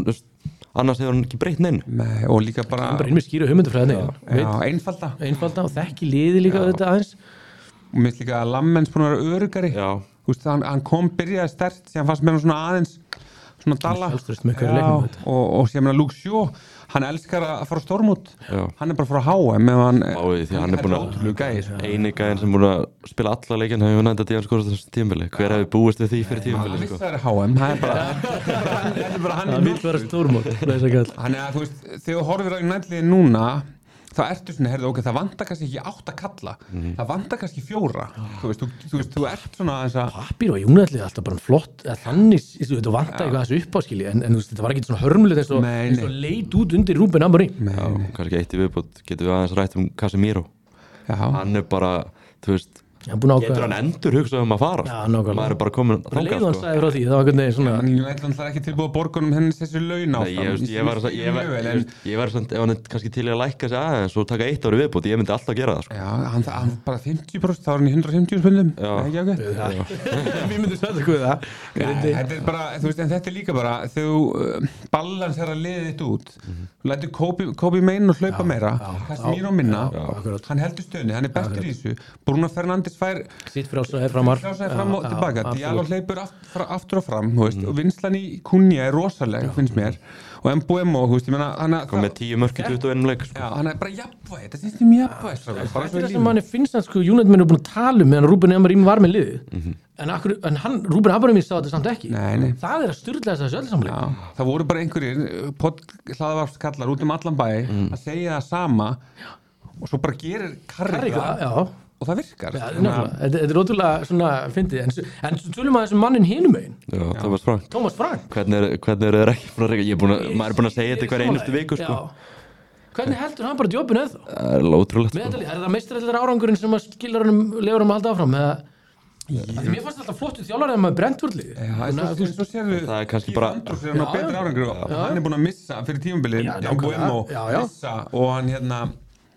annars hefur hann ekki breytt neinu og líka bara hann bara inn með skýra hugmyndafræðinni einfalda og þekki liði líka þetta aðeins og mér líka að Lammens búin að vera öruggari hann kom byrjaði sterkt síðan fannst mér svona aðeins svona dalla og sem Luke Shaw hann elskar að fara á stórmót hann er bara að fara á HM hann er búin að eini gæðin sem búin að spila alla leikinn hefur nænt að Díaz skorast þessu tímabili hver hefur búist við því fyrir tímabili það er HM það er bara hann vil vera stórmót hann er að þú veist þegar þú horfir á næntliðin núna þá ertu svona, það vantar kannski ekki 8 kalla það vantar kannski 4 þú veist, þú ert svona pappír og United alltaf bara flott þannig, þetta vantar eitthvað þessu uppáskili en þetta var ekki svona hörmulegt eins og leit út undir Ruben Amorim kannski eitt í viðbót getum við aðeins rætt Casemiro hann er bara, þú veist getur hann endur hugsað að fara maður er bara komin þangað hann sagði frá því, það var hvernig svona það er ekki tilbúið að borgunum henni þessu laun áfram ég var svona, ef hann er kannski til að lækka sig aðeins og taka 1 ári viðbót, ég myndi alltaf gera það hann bara 50%, þá er hann í 150 spilum við myndum svolítið sko þetta er bara, þú veist, en þetta er líka bara þegar balansera liðið þitt út lætur Kobi Mænu hlaupa meira Casemiro minna, hann heldur stöðni hann er bestur í þessu, Bruno Fernandes fær sitt frjálsræði fram og tilbaka Diallo hleypur aftur og fram og vinslan í Kunja er rosaleg finnst mér og Mbuemo hann kom með 10 mörk í 21 leik hann er bara jafnvæg, þetta finnst mér jafnvæg það sem manni finnst að United menn er búin að tala meðan Ruben Amorim var með liðið en Ruben Amorim sá þetta samt ekki það er að sturla þessu öllu samleik það voru bara einhverjir hlaðvarpskallar út allan bæ að segja það sama og svo bara gerir Carrick og það virkar þetta er ótrúlega svona fyndið en svo tölum að þessum mannin hinum megin Thomas Frank hvernig er það ekki maður er búin að segja þetta hver einustu viku sko. hvernig heldur hann bara jobbinu eða það er ótrúlegt er það meistræðilega árangurinn sem að skilur hann lefur hann að halda áfram mér fannst alltaf flottu þjálfari að maður Brentford-lið svo sérðu það er kannski bara hann á betri árangur og hann er búin að missa fyrir tímabilið og hann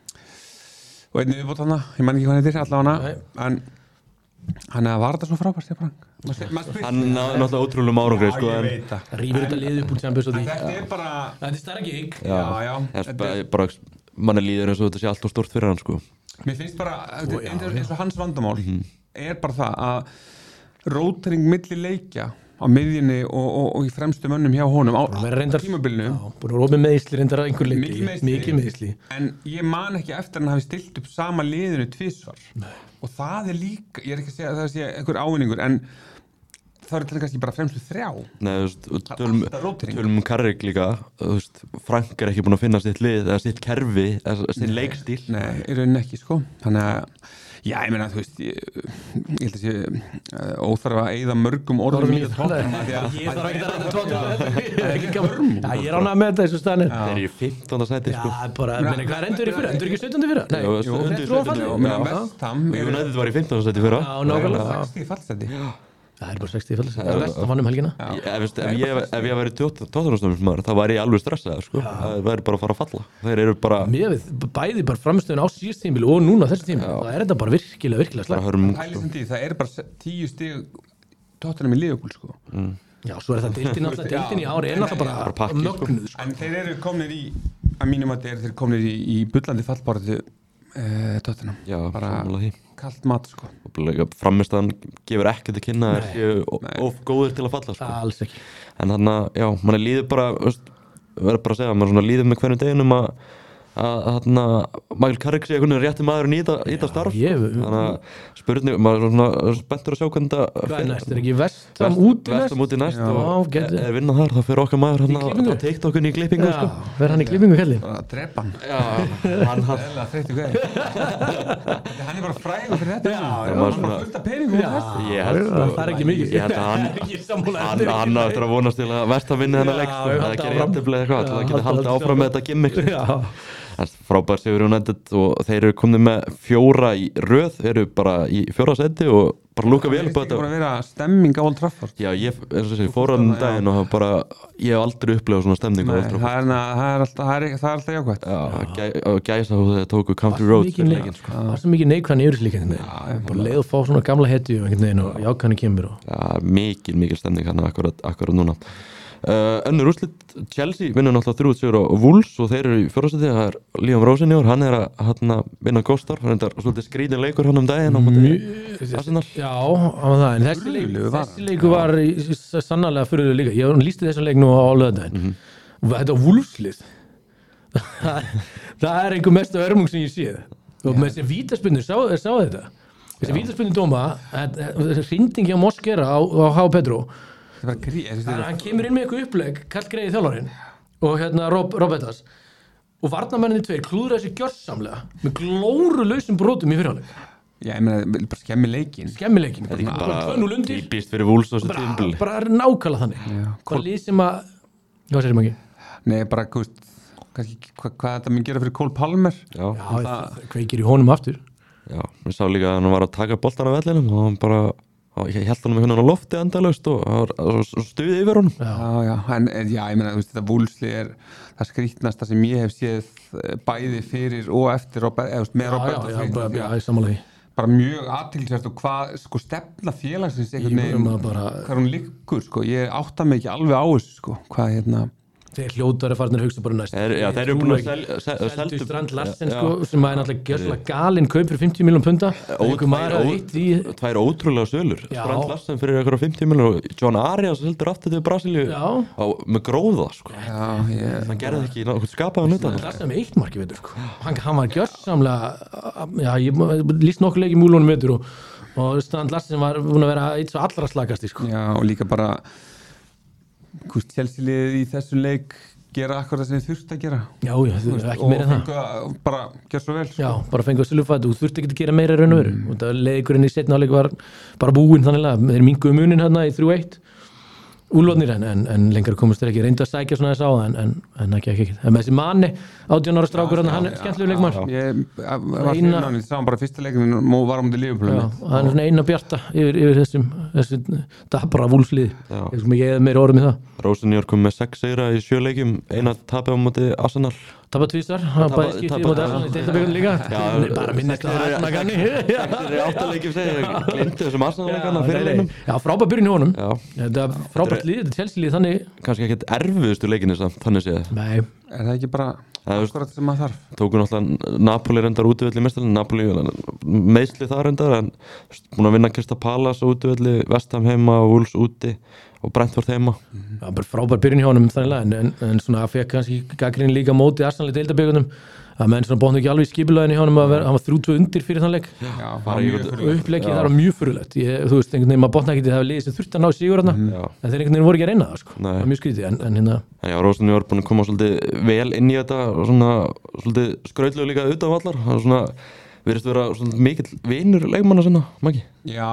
og einnig viðbót hana, ég menn ekki hvað hann heitir allavega en hann var þetta svo frábært hann náði náttúrulega ótrúlega árangur sko, það rýfur þetta lið upp úr þetta er bara þetta er stærra gig bara manni líður eins og þetta sé allt og stórt fyrir hann sko. mér finnst bara eins og hans vandamál er bara það að rótering milli leikja á miðjunni og í fremstu mönnum hjá honum á tímabilinu. Búin að vera opið meðisli reyndar að einhver leiki, mikil meðisli. En ég man ekki eftir hann hafi stilt upp sama liðinu tvisvar. Og það líka, ég ekki að segja að það sé einhver ávinningur, en það til kannski bara fremstu 3. Nei, tölum Carrick líka, Frank ekki búin að finna sitt lið eða sitt kerfi, eða sitt leikstíl. Nei, í rauninni ekki, sko. Þannig að já, ég meina, ég held að sé óþarf að eyða mörgum orðum í tóttunum. Ég þarf ekki að ræða tóttunum. Ég er ánægð með þetta þessu staðnir. Þeir eru í 15. sæti, sko. Já, bara, hvað endur í fyrra? Endur ekki 17. fyrra? Nei, West Ham. United var í 15. sæti fyrra. Já, nákvæmlega. 60 fallseti. Það er bara 60 fallseti. West Ham vann helgina. Ef ég væri tóttunarstofnismæður, þá væri ég alveg stressaður, sko. Það væri bara að fara að falla. Þeir eru bara... Bæði bara framstöðun á síðust tímabili og núna þessu tímabili. Það er þetta bara virkilega slag. Það er bara 10 stig Tottenham í Liverpool, sko. Já, svo er það deildin í ári er náttúrulega bara mögnuð, sko. En þeir eru komnir að mínum að þeir komnir í bullandi fallbáratu Tottenham. Já, bara kalt mat, sko. Frammistaðan gefur ekki til kynna þeir séu of góðir til að falla, sko. Alls ekki. En þannig að, já, manni líður bara, verður bara að segja, maður svona líður með hverjum deginum að Michael Carrick sé einhvern veginn rétti maðurinn í þetta starf. Þannig að spurning, maður er svona spenntur að sjá hvernig þetta Hvað er næst? Er ekki Vestam úti næst? Og ef vinna þar, þá fer okkar maður á TikTokunni í klippingu, sko. Fer hann í klippingu, kallinn? Bara drepa hann. Já, hann er bara frægur fyrir þetta. Já, hann er bara fullt af peningum. Það er ekki mikið. Ég held að hann á eftir að vonast til að Vestam vinni þennan leik, sko. Það gerir jafntefli eitthvað, til að geta haldið áfram með þetta gimmick. Frábær sigur United og þeir eru komnir með 4 í röð, eru bara í 4. sæti og bara lúka vel upp á þetta. Það er ekki bara að vera stemming á Old Trafford. Já, ég fór hann daginn og bara, ég hef aldrei upplifað svona stemning á Old Trafford. Það er alltaf jákvæmt. Já, gæsa á þegar tóku Country Roads fyrir leikinn, sko. Það var svo mikið neikvæðan í yfirleikin, bara leið og fá svona gamla hetju og jákvæðan kemur. Já, mikil stemning hann akkurat núna. Önnur úrslit, Chelsea vinnur náttúrulega 3-0 á Wolves og þeir eru í 4. sæti. Það er Liam Rosenjör, hann er að vinna góðstarf, hann er svolítið skrítin leikur hann dagginn á móti Arsenal. Já, en þessi leikur var sannarlega furðulegur líka. Ég lýsti þessum leik nú á laugardaginn. Þetta Wolves-lið, það er einhver mesta örmung sem ég séð. Og með þessi vítaspyrnu, sáu þetta? Þessi vítaspyrnu dóma, hrinding hjá Mosquera á H. Pedro. Hann kemur inn með eitthvað upplegg, Karl Greiði þjálfarinn og Robertas og varnarmenninni 2 klúðra þessu gjörsamlega með glórulausum brotum í fyrirháleik. Já, ég meina, bara skemmi leikinn. Þetta er ekki bara típist fyrir Wolves á þessu tímabili. Bara nákvæmlega þannig. Bara lið sem að, hvað segir maður ekki? Nei, bara, kannski hvað þetta mun gera fyrir Cole Palmer. Já, kveikir í honum aftur. Já, ég sá líka að hann var að taka boltan af vellinum og hann bara ég held hann með hún á lofti endalaust og stuði yfir honum. Já, ég meina, þetta Wolfslið er það skrítnasta sem ég hef séð bæði fyrir og eftir með Robert. Já, ég samanlega því. Bara mjög athyglisvert og hvað stefna félagsins einhvern veginn, hvað hún liggur, ég átta mig ekki alveg á þessu, hvað Þeir hljótari farnir hugsa bara næst. Já, þeir eru búin að seldu Strand Larsen, sem er náttúrulega gjörsamlega galinn kaup fyrir 50 milljón punda. Tvær ótrúlega sölur. Strand Larsen fyrir eitthvað 50 milljón og John Arias heldur aftur til Brasilíu með gróða, Það gerði ekki nokkuð skapaðan hluta. Strand Larsen með 1 marki, veitur, Hann var gjörsamlega, ég líst nokkuð leik í múlunum, veitur, og Strand Larsen var búin að vera eitt svo allra slagasti, Já, og líka bara Chelsea-liðið í þessu leik gera akkur það sem þið þurft að gera. Já, ekki meira en það. Og bara gera svo vel. Já, bara fengu að silufætt og þú þurft ekki að gera meira raun og veru. Og það leikurinn í seinna hálfleik var bara búinn þannig að þeir minnkuðu munin hérna í 3-1 úlfotnir en lengra komast þeir ekki reyndu að sækja svona þess á það en ekki. En með þessi Mane 18 ára strákur hann er skemmtilegur leikmaður. Ég var fyrir hann, ég sá hann bara fyrsta leikinn og var á mútið Liverpool. Hann er svona eina bjarta yfir þessum dabra Wolfslið. Ég sko mikið eða meira orðum í það. Rosenjör kom með 6 sigra í 7 leikjum, eina tapið á móti Arsenal. Tappa tvísar, hann bæði skiptið móti Arsenal í deildabikurnum líka. Bara minnast að það er ganni. Þeir eru 8 leikjum segja, gleymdu þessum Arsenal-leikana fyrir leiknum. Já, frábær byrjun í honum. Þetta er frábært lið, þetta er Chelsea-lið þannig. Kannski ekkert erfiðustu leikinni samt, þannig séð. Nei. Er það ekki bara akkurat sem maður þarf? Tóku náttúrulega Napoli reyndar útivelli í meistarinn, Napoli meiðsli það reyndar, en búin að vinna Crystal Palace útivelli, West Ham heima og Wolves úti og Brentford heima. Já, bara frábær byrjun hjá honum þannig en svona fekk kannski gagnrýni líka móti Arsenal í deildabyggunum að menn svona bóðum ekki alveg í skipulaginu hjá honum að hann var 3-2 undir fyrir þann leik og uppleggið þar var mjög furðulegt þú veist, einhvern veginn maður botna ekki það liðið sem þurfti að ná sigur þarna en þeir einhvern veginn voru ekki að reyna það sko. Það var mjög skrítið en hérna Já, Rósnir var búin að koma svolítið vel inn í þetta og svona svolítið skrautlegu líka utan vallar það er svona, virðist vera svolítið mikill vinur leikmanna sinna, Maggi? Já,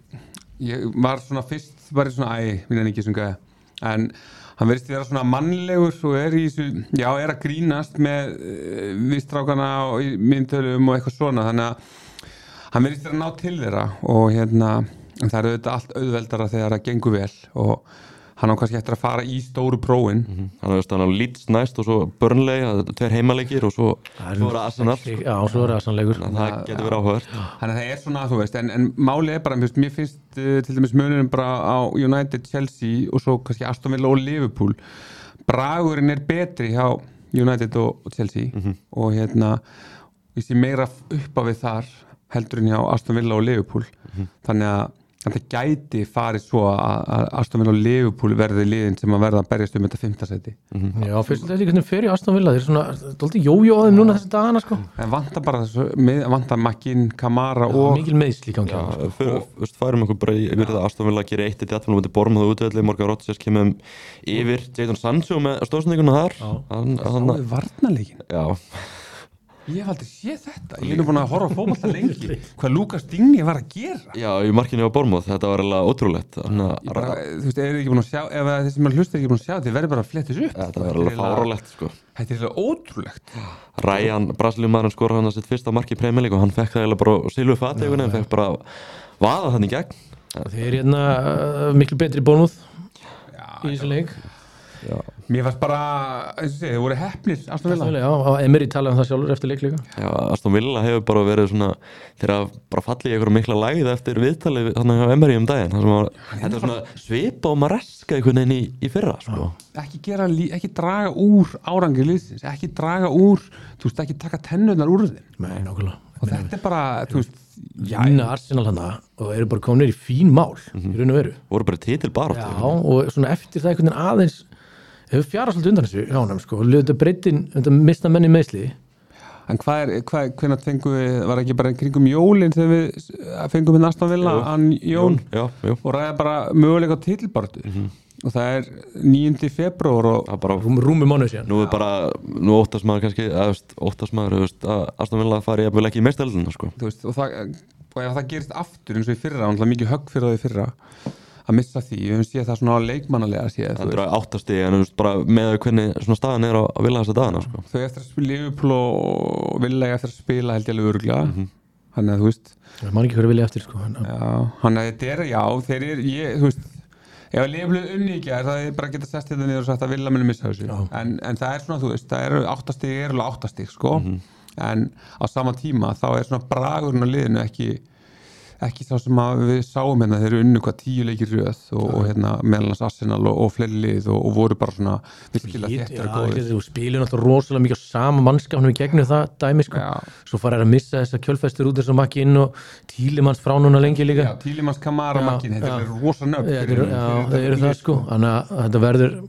ég var svona fyrst var ég svona, mín en ekki sunga en hann verðist vera svona mannlegur og er í þessu, já, er að grínast með viðstrákana og í myndölum og eitthvað svona, þannig að hann verðist vera að ná til þeirra og hérna, en það er auðvitað allt auðveldara þegar það gengur vel og hann á kannski eftir að fara í stóru prófin Hann á Leeds næst og svo Burnley, tveir heimaleikir og svo voru Arsenal Já, svo voru Arsenal-leikur Það getur verið áhugavert Þannig að það er svona, þú veist, en málið er bara, mér finnst til dæmis munurinn bara á United, Chelsea og svo kannski Aston Villa og Liverpool bragurinn er betri hjá United og Chelsea og hérna, ég sé meira upp á við þar heldur en hjá Aston Villa og Liverpool þannig að það gæti farið svo að Aston Villa og Liverpool verði liðin sem að verða að berjast þetta 5. sæti Já, fyrst þetta hvernig fer í Aston Villa þeir svona, dálítið jójó á þeim núna þessi dagana sko en vantar bara þessu, vantar McGinn, Kamara og mikil meiðsli í gangi Færum okkur bara í það Aston Villa gerir 1-1 jafnvel mútið Bournemouth útvelli, Morgan Rodgers kemur yfir Jadon Sancho með stóðsendinguna þar Sáðu varnarleikin Já Ég hef aldrei séð þetta, ég er búin að horfa á fótbolta lengi hvað Lucas Digne var að gera Já, í markinu á Bournemouth, þetta var alveg ótrúlegt Þú veist, er ekki búin að sjá ef þeir sem er hlusta ekki búin að sjá, þeir verður bara að flettis upp Þetta var alveg fárálegt sko Þetta er alveg ótrúlegt Ryan, Brasilíumaðurinn skoraði hann sitt fyrsta mark í Premier League og hann fekk það eiginlega bara silfu fatteiguna en fekk bara vaða þannig gegn Þeir eru hérna miklu betri Bournemouth í þessu leik Mér fannst bara, eins og segið, þið voru heppnir Aston Villa Já, Emery talaði um það sjálfur eftir leik líka Já, Aston Villa hefur bara verið svona þeirra bara fallið í einhverja mikla lægð eftir viðtalið þannig hjá Emery daginn þetta er svona svipa og mareska einhvern veginn í fyrra sko. Ekki draga úr árangri liðsins, ekki draga úr þú veist, ekki taka tennurnar úr þeim Nei, nákvæmlega og þetta er bara, þú veist Vinna Arsenal hana og eru bara komin í fín mál í raun og veru voru bara titilbaráttu Já, og svona eftir það einhvern veginn aðeins hefur fjara svolítið undan þessu hjá honum sko, lögðu breytin, mista menni meðsli En hvenær fengum við, var ekki bara kringum jólin þegar við fengum hérna Aston Villa hann Jón og ræði bara möguleika á titilbaráttu og það er 9. febrúar og bara rúmi mánuð síðan nú óttast maður kannski að Aston Villa fari jafnvel ekki í meistardeildina sko. og ef það gerist aftur eins og í fyrra, mikið högg fyrir það í fyrra að missa því, við höfum séð það svona leikmannalega séð það er 8 stig en bara með hvernig svona staðan er að vilja þessa dagana sko. Þau eftir að spila Liverpool og vilja eftir að spila held ég alveg öruglega þannig að þú veist það man ekki hverju vilja eftir sko þannig að þetta er, já, þeir er þú veist, ef að Liverpool unni ekki það er bara að geta sest þetta niður og sagt að vilja muni missa þessu en það er svona, þú veist, það eru 8 stig er alveg 8 stig sko en á sama tíma þá er svona bragurinn á liðinu ekki sá sem að við sáum hérna þeir eru unnu 10 leikir röð og hérna meðalans Arsenal og fleiri lið og voru bara svona virkilega þéttir og góðir og spilur náttúrulega rosalega mikið á sama mannskapnum í gegnum það dæmi sko svo fara að missa þessa kjölfestur út þess að makki inn og Tílimanns frá núna lengi líka Tílimanns Kamara makkin, þetta er rosa nöfn það eru það sko þannig að þetta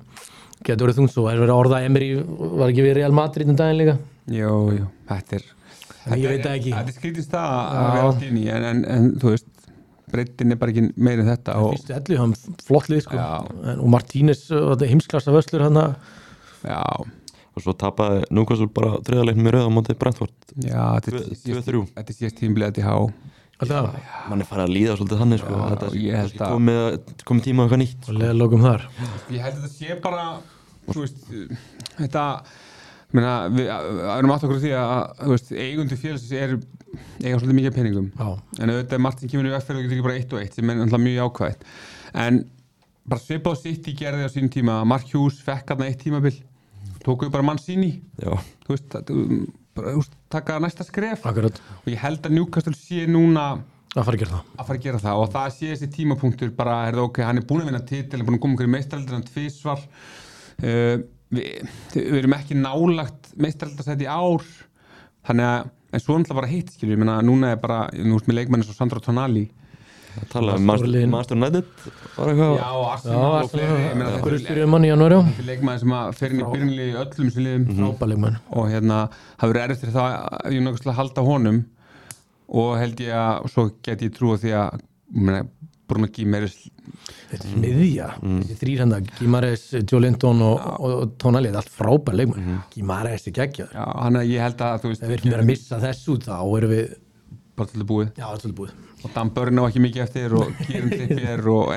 getur verið þungt svo verið orða Emery var ekki við Real Madrid daginn líka Jú, þetta er ég veit það ekki þetta er skrítist að vera allt inn í en þú veist, breytin er bara ekki meir en þetta og fyrstu 11, hann flott lið sko og Martínez, heimsklassa vöslur hann og svo tapaði Newcastle bara 3. leiknum í röð á móti Brentford 2-3 þetta er síðast tímabilið til H mann er farið að líða svolítið þannig sko þetta komið tíma á eitthvað nýtt og leðalókum þar ég held að þetta sé bara þú veist, þetta við erum átt okkur því að þú veist, eigendur félagsins eiga svolítið mikið peningum en auðvitað Martin kemur í vegferð og getur ekki bara 1 og 1 sem er náttúrulega mjög ákvæmt en bara svipað á City gerði á sínum tíma Mark Hughes fekk hann 1 tímabil tókuðu bara Mancini þú veist, taka næsta skref Akkurat. og ég held að Newcastle sé núna að fara að gera það og það sé þessi tímapunktur bara, ok, hann er búin að vinna titil, hann er búin að koma ykkur í meistaraldir hann 2 svar við erum ekki nálagt meistaraldarsæti í ár þannig að, en svo náttúrulega bara hitt skilur, ég meina, núna er bara nú með leikmenni svo Sandro Tonali Tala Master United var eitthvað Já, Arsenal og fleiri ég meina, Hverju styrjuðu mann í janúar, já þetta er leikmaður sem að fer inn í byrjunli í öllum sem liðum Frábær leikmaður og það verður erfitt fyrir það ég náttúrulega að halda honum og held ég að svo get ég trúa því að Bruno Gimenez Þetta er miðja, þessi þrýrhanda Gimares, Joelinton og Tonali þetta er allt frábær leikmaður Gimares er geggjaður Já, hann að ég held að þú veist Ef við erum að missa þessu þá erum við bara til búið Já, þetta er búið og Dan Burn á ekki mikið eftir og Kieran Trippier og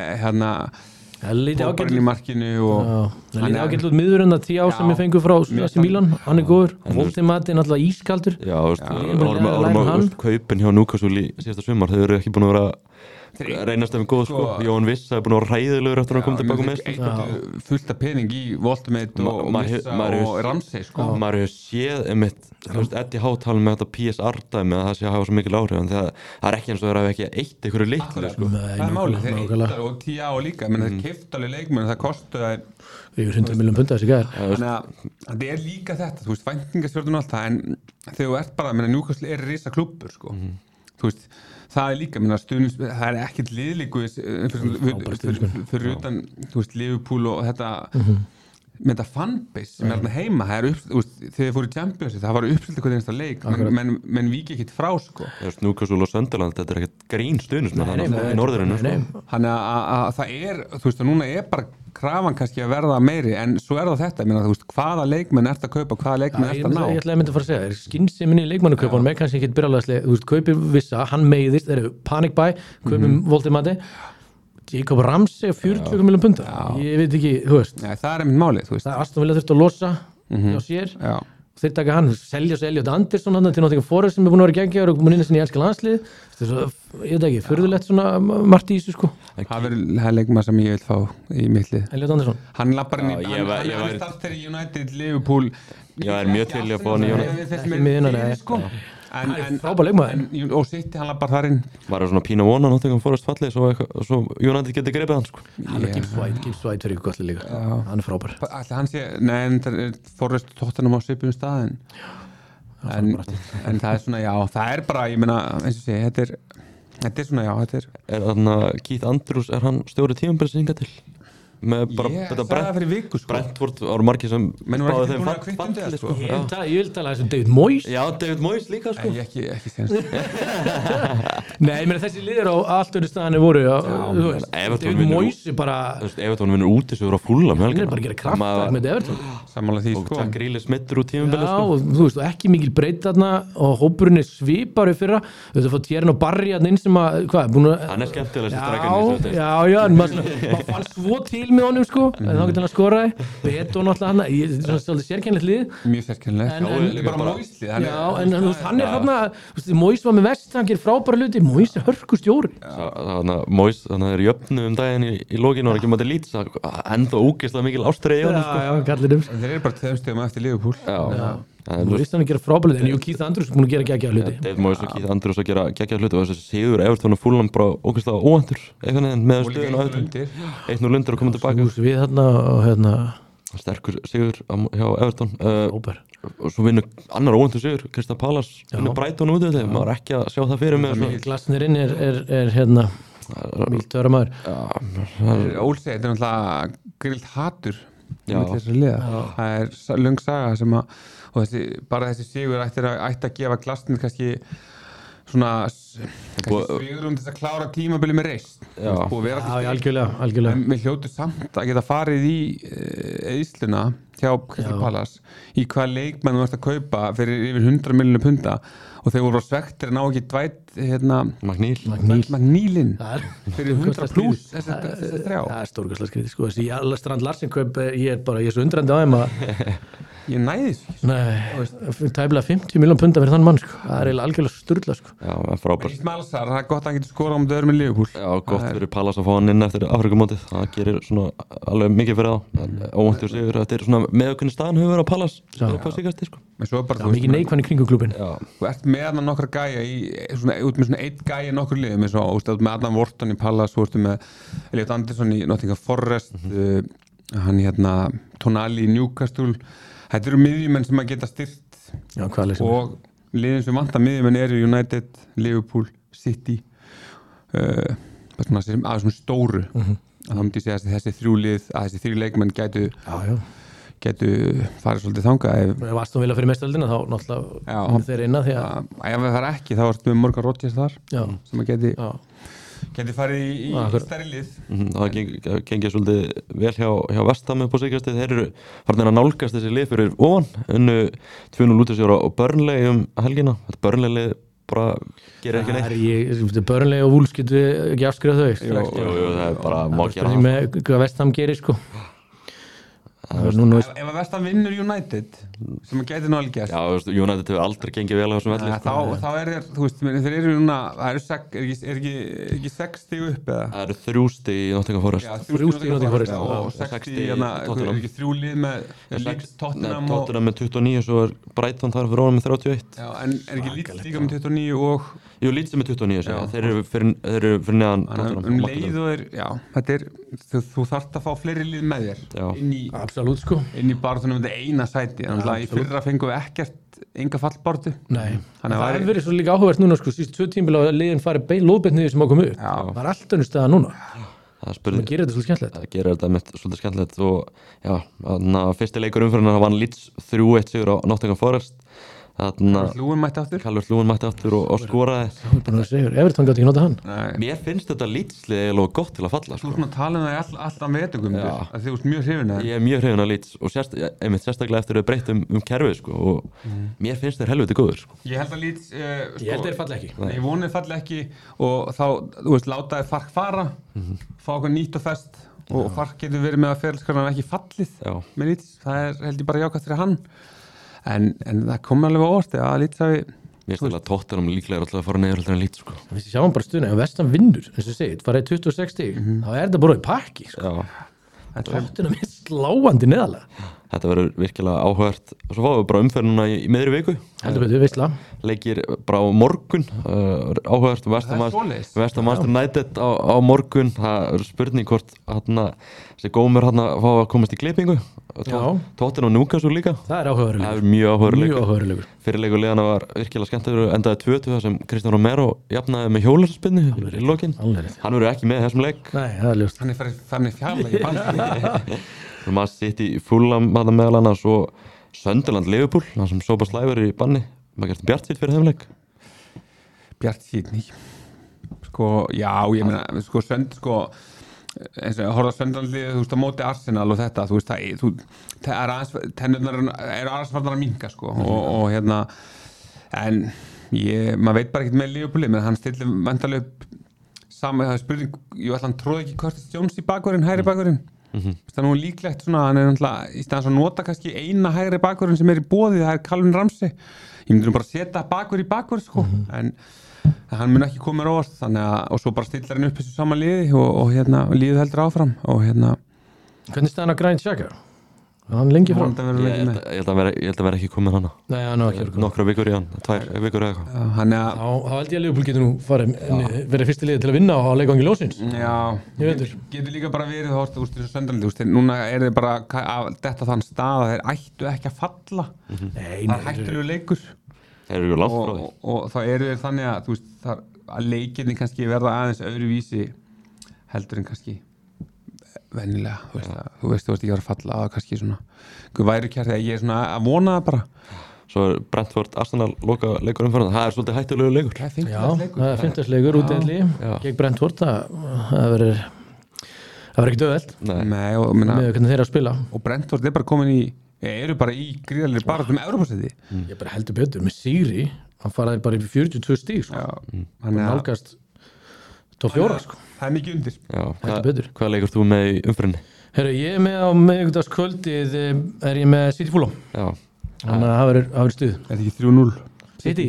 Það er lítið Bobarinn í markinu og Það er lítið ágætt út miður en það 10 ár sem við fengum frá AC Milan hann er góður, Voltemati er náttúrulega ískaldur Já, kaupin hjá Newcastle í síðasta sumar þau eru ekki búin að vera reynast ef góð sko, Jón Viss það er búin að vera hræðilegur eftir að koma tilbaka með fullt af pening í Voltemate og Vissa og Ramsey sko. Maður hefur séð Eddie Howe tala með þetta PSR-dæmi að það sé að hafa svo mikil áhrif en það er ekki eins og það er ekki eitt ykkur litlu sko. Það er málið, þeir eittar og 10 á líka menn þeir keyptu alveg leikmenn það kostu það yfir 100 milljón punda þessi gæðar þannig að það er líka þetta þú veist, væntingasjörðun og allt það en þegar þú ert bara, Newcastle er risa klúbbur sko. Þú veist það er líka, það er ekkert liðlíku fyrir utan þú veist, Liverpool og þetta með þetta fanbase sem er hérna heima það er þegar þið fóru í Champions það var uppstildi hvernig einasta leik menn víki ekkert frá sko Newcastle og Sunderland, þetta er ekkert grín stuðnismenn í norðurinu þannig að það er, þú veist, núna er bara krafan kannski að verða meiri en svo er það þetta, þú veist, hvaða leikmenn ert að kaupa, hvaða leikmenn ert að ná Ég ætlaði að mynda að fara að segja, skynsemi í leikmannakaupunum er kannski ekkert byrjaðlega, þú veist, kaupir Vissa hann meiðist, panic buy, kaupum Voltemati Jacob Ramsey 40 milljón punda ég veit ekki, þú veist það er einmitt málið, þú veist það er Aston Villa þurft að losa hjá sér þeir taka hann, selja Elliot Anderson hann til Nottingham Forest sem er búin að vera geggjaður og búin inn í enska landslið ég veit ekki, furðulegt svona margt í þessu sko það er leikmaður sem ég vil fá í mittlið Elliot Anderson hann lappar inn í hann er starter í United, Liverpool ég er mjög til að fá hann í United frábær leikmaður og City hann lappar þar inn var það svona pína vona Nottingham Forest fallið svo United getur greipið hann sko hann er Gibbs White fyrir ykkur gott líka hann er frábær hann sé, nei, Forest tóttanum á svipum stað en það er svona, já, það er bara ég meina, eins og sé, þetta er svona, já, þetta er þarna Keith Andrews, er hann stjóri tímabils hinga til með bara þetta Brentford ára margir sem spáði þeim fallið sko ég vil tala þessum David Moyes David Moyes líka sko ekki senst nei, ég meina þessi liður á allt öðru staðanir voru David Moyes er bara Everton vinnur út þessu á Fulham hann er bara að gera kraftverk með Everton sammála því sko og Jack Grealish mittur úr tímabili sko og þú veist, ekki mikil breytt þarna og hópurinn er svipari fyrra þú veist að fá Tjerno Barry hann inn sem að hann er skemmtilegast já, maður fann svo til með honum sko en þá getur hann að skoraði Beto náttúrulega hann það er svolítið sérkennilegt lið mjög sérkennilegt bara Moyes-lið en hann er þarna Moyes var með Vest hann gerir frábæra hluti Moyes er hörkustjóri Moyes þannig er jöfnu daginn í lokinu og ekki mátti lít enda ógeðslega mikil ástreið í honum þeir eru bara 2 stigum eftir Liverpool Moyes hann að gera frábæra hluti en Keith Andrews er búin að gera geggjaða hluti David Moyes og Keith Andrews að gera geggjaða hluti og þessi sigur Everton og Fulham bara ógeðslega óvæntur með stöðun á Everton 1-0 undir og komið tilbaka við þarna og sterkur sigur hjá Everton og svo vinnur annar óvæntur sigur Crystal Palace vinnur Brighton út þegar maður ekki að sjá það fyrir með Glasnerinn er mjög töra maður Olsey, þetta er náttúrulega grillt hatur það er löng saga sem að og þessi sigur ætti að gefa Glasner kannski svona svigrúm til að klára tímabili með reist algjörlega en við hljótu samt að geta farið í eyðsluna hjá Crystal Palace í hvað leikmenn þú ert að kaupa fyrir yfir 100 miljónir punda og þeir voru svektir að ná ekki Dwight McNeilinn fyrir 100 pluss þessi þrjá það er stórkostlega skrítið sko þessi Strand Larsen kaup ég er svo undrandi á þeim að ég næði þessu tæplega 50 miljón punda fyrir þann mann sko það er eiginlega algjörlega sturla sko já, frábært Malsar, það er gott að hann getur skorað á döður með Liverpool já, gott fyrir Palace að fá hann inn eftir Afrikamótið það gerir svona alveg mikið fyrir þá óvæntur sigur, þetta er svona meðaukunni staðan hefur verið á Palace hvað sigast sko mikið neikvæðan í kringum klúbbin þú ert með hann nokkra gæja út með svona eitt gæja nokkur liðum eins og út með Adam Wharton í Palace þú ert með Elliot Anderson í Nottingham Forest hann Tonali í Newcastle þetta eru miðjumenn sem að geta styrt og liðin sem vantar miðjumenn eru United, Liverpool, City svona svona stóru þá myndi ég segja að þessi þrjú leikmenn gætu farið svolítið þangað Ef Aston Villa fyrir mestöldina þá náttúrulega hún þeir inna því að ef það ekki þá varstu með Morgan Rodgers þar sem að geti farið í stærri lið Það gengið svolítið vel hjá Vestham upp á síðkastið. Þeir eru farin að nálgast þessi lið fyrir ofan unnu 2-0 útisjóra og Burnley helgina. Þetta Burnley bara gerir ekki neitt. Burnley og Wolves getur ekki afskrifað þau Jú, það er bara má gera það með hvað Vestham gerir sko Ef að Vestham vinnur United sem að gæti alveg gert United hefur aldrei gengið vel á þessum velli þá er þeir, þú veist, þeir eru núna það er ekki 6 stig upp eða? Það eru 3 stig í Nottingham Forest 3 stig í Nottingham Forest og 6 stig er ekki 3 lið með Tottenham með 29 svo er Brighton þar fyrir ofan með 31 en er ekki Leeds líka með 29 og Leeds með 29 þeir eru fyrir neðan Tottenham leið og þetta er þú þarft að fá fleiri lið með þér inn í barðunum þetta eina sæti í fyrra fengum við ekkert enga fallbarðu Nei, það hefur verið svo líka áhugavert núna síðustu 2 tímabil að liðin fari lóðbeint niður sem á komu upp það er allt önnur staða núna það gerir þetta svolítið skemmtilegt það gerir þetta svolítið skemmtilegt og fyrsti leikur umfyrirna vann Leeds 3-1 sigur á Nottingham Forest Calvert Lúin mætti aftur og skoraði Everton gátt ekki nota hann Mér finnst þetta Leeds-lið eiginlega gott til að falla Þú erum að tala um það alltaf metungum að þið ert mjög hrifin Ég er mjög hrifin af Leeds og sérstaklega eftir að breyta kerfið og mér finnst þeir helviti góður Ég held að Leeds Ég held þeir falli ekki Ég voni þeir falli ekki og þá, þú veist, láta þeir Fark fara fá okkur nýtt og fest og Fark getur verið með að ferðskarnan ekki fallið með Leeds, það er held ég bara jákvæmt fyrir hann en það kom alveg á orði að Leeds hafi Mér finnst að Tottenham líklega alltaf að fara neður heldur en Leeds sko. Við sjáum bara stöðuna, ef Vestham vinnur eins og segið, farið 26 stig þá er þetta bara í pakki sko. Tottenham er sláandi neðalega Þetta verður virkilega áhugavert og svo fáum við bara umferðina í miðri viku Heldur betur, veistla Leikir bara á morgun áhugavert Vestham Manchester United á morgun það er spurning hvort þessi gómur fá að komast í klippingu Tottenham og Newcastle líka Það er áhugaverður Það er mjög áhugaverður leikur Fyrirleikur liðana var virkilega skemmtilegur endaði 2-2 sem Cristiano Romero jafnaði með hjólarspinnu í lokin Hann verður ekki með þessum leik Nei, það er ljóst Hann er farinn fjarlægi maður sitt í Fulham meðal annars og Sunderland Liverpool það sem Soba Slæver í banni maður gerði bjartsýtt fyrir þeim leik Bjartsýtt ég meina eins og horfa Sunderland þú veist á móti Arsenal og þetta þú veist það er aðeins tennurnar eru aðeins farnar að minnka og en maður veit bara ekkert með Liverpooli menn hann stillir vantarlega upp saman það er spurning ég ætla hann tróði ekki Curtis Jones í bakvörðin hægri bakvörðin það er nú líklegt svona hann er náttúrulega í staðan að nota kannski eina hægri bakvörðin sem er í boði það er Calvin Ramsey ég myndi nú bara setja bakvörð í bakvörð sko en hann mun ekki koma mér óvart þannig að og svo bara stillar hann upp þessu sama liði og liðið heldur áfram og Hvernig staðan á Granit Xhaka? Hann lengi fram Ég held að vera ekki komið hana Nei, hann á ekki Nokkra vikur í hann, 2 vikur eða eitthvað Þá held ég að Liverpool getur nú verið fyrsti liðið til að vinna á leikvangi lósins Getur líka bara verið hort úr þessu Sunderland núna er þið bara að detta þann stað að þeir ættu ekki að falla það er hættulegur leikur Þeir eru langt frá því og þá eru þeir þannig að þú veist að leikinni kannski verða aðeins öðruvísi heldur en kannski vennilega, þú veist ekki að vera að falla að kannski svona, væri kjart þegar ég er svona að vona það bara Svo er Brentford Arsenal loka leikur umferðan það er svolítið hættulegur leikur það er 50 leikur útdelli gegn Brentford það verður ekki döðveld með hvernig þeir að spila og Brentford er bara komin eru bara í gríðarlegri baráttu með Evrópusæti ég bara heldur betur með sigri hann faraði bara upp í 42 stíg hann nálgast top 4 sko það er mikið undir Hvað leikur þú með í umferðinni? Herru, ég er með á miðvikudagskvöldið er ég með City Fulham þannig að það verður stuð Er þetta ekki 3-0? City?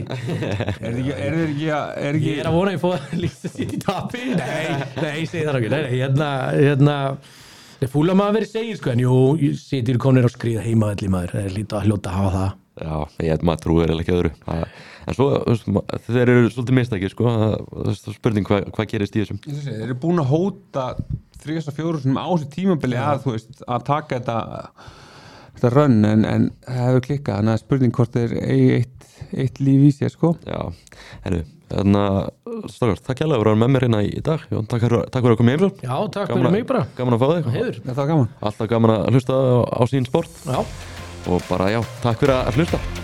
Er ekki Ég er að vona að ég fóða líka City tapi Nei, ég segi það ekki hérna Fulham að verið segir sko en jú, City eru komin á skriða heimavelli maður það er lítið að hljóta að hafa það Já, maður trúir ekki öðru en svo, þeir eru svolítið mistækir sko, spurning hvað gerist í þessum Þeir eru búin að hóta 3-4 á þessu tímabili að þú veist, að taka þetta þetta rönn en það hefur klikkað, þannig að spurning hvort þeir eigi eitt líf í sér sko. Já, þannig að Strákar, takk hérlega fyrir að vera með mér hérna í dag. Jón, takk fyrir að koma í heimsókn. Já, takk fyrir mig bara. Gaman að fá þig. Heiður. Það var gaman. Alltaf gaman að hlusta á sín sport. Já. Og bara já, takk fyrir að hlusta.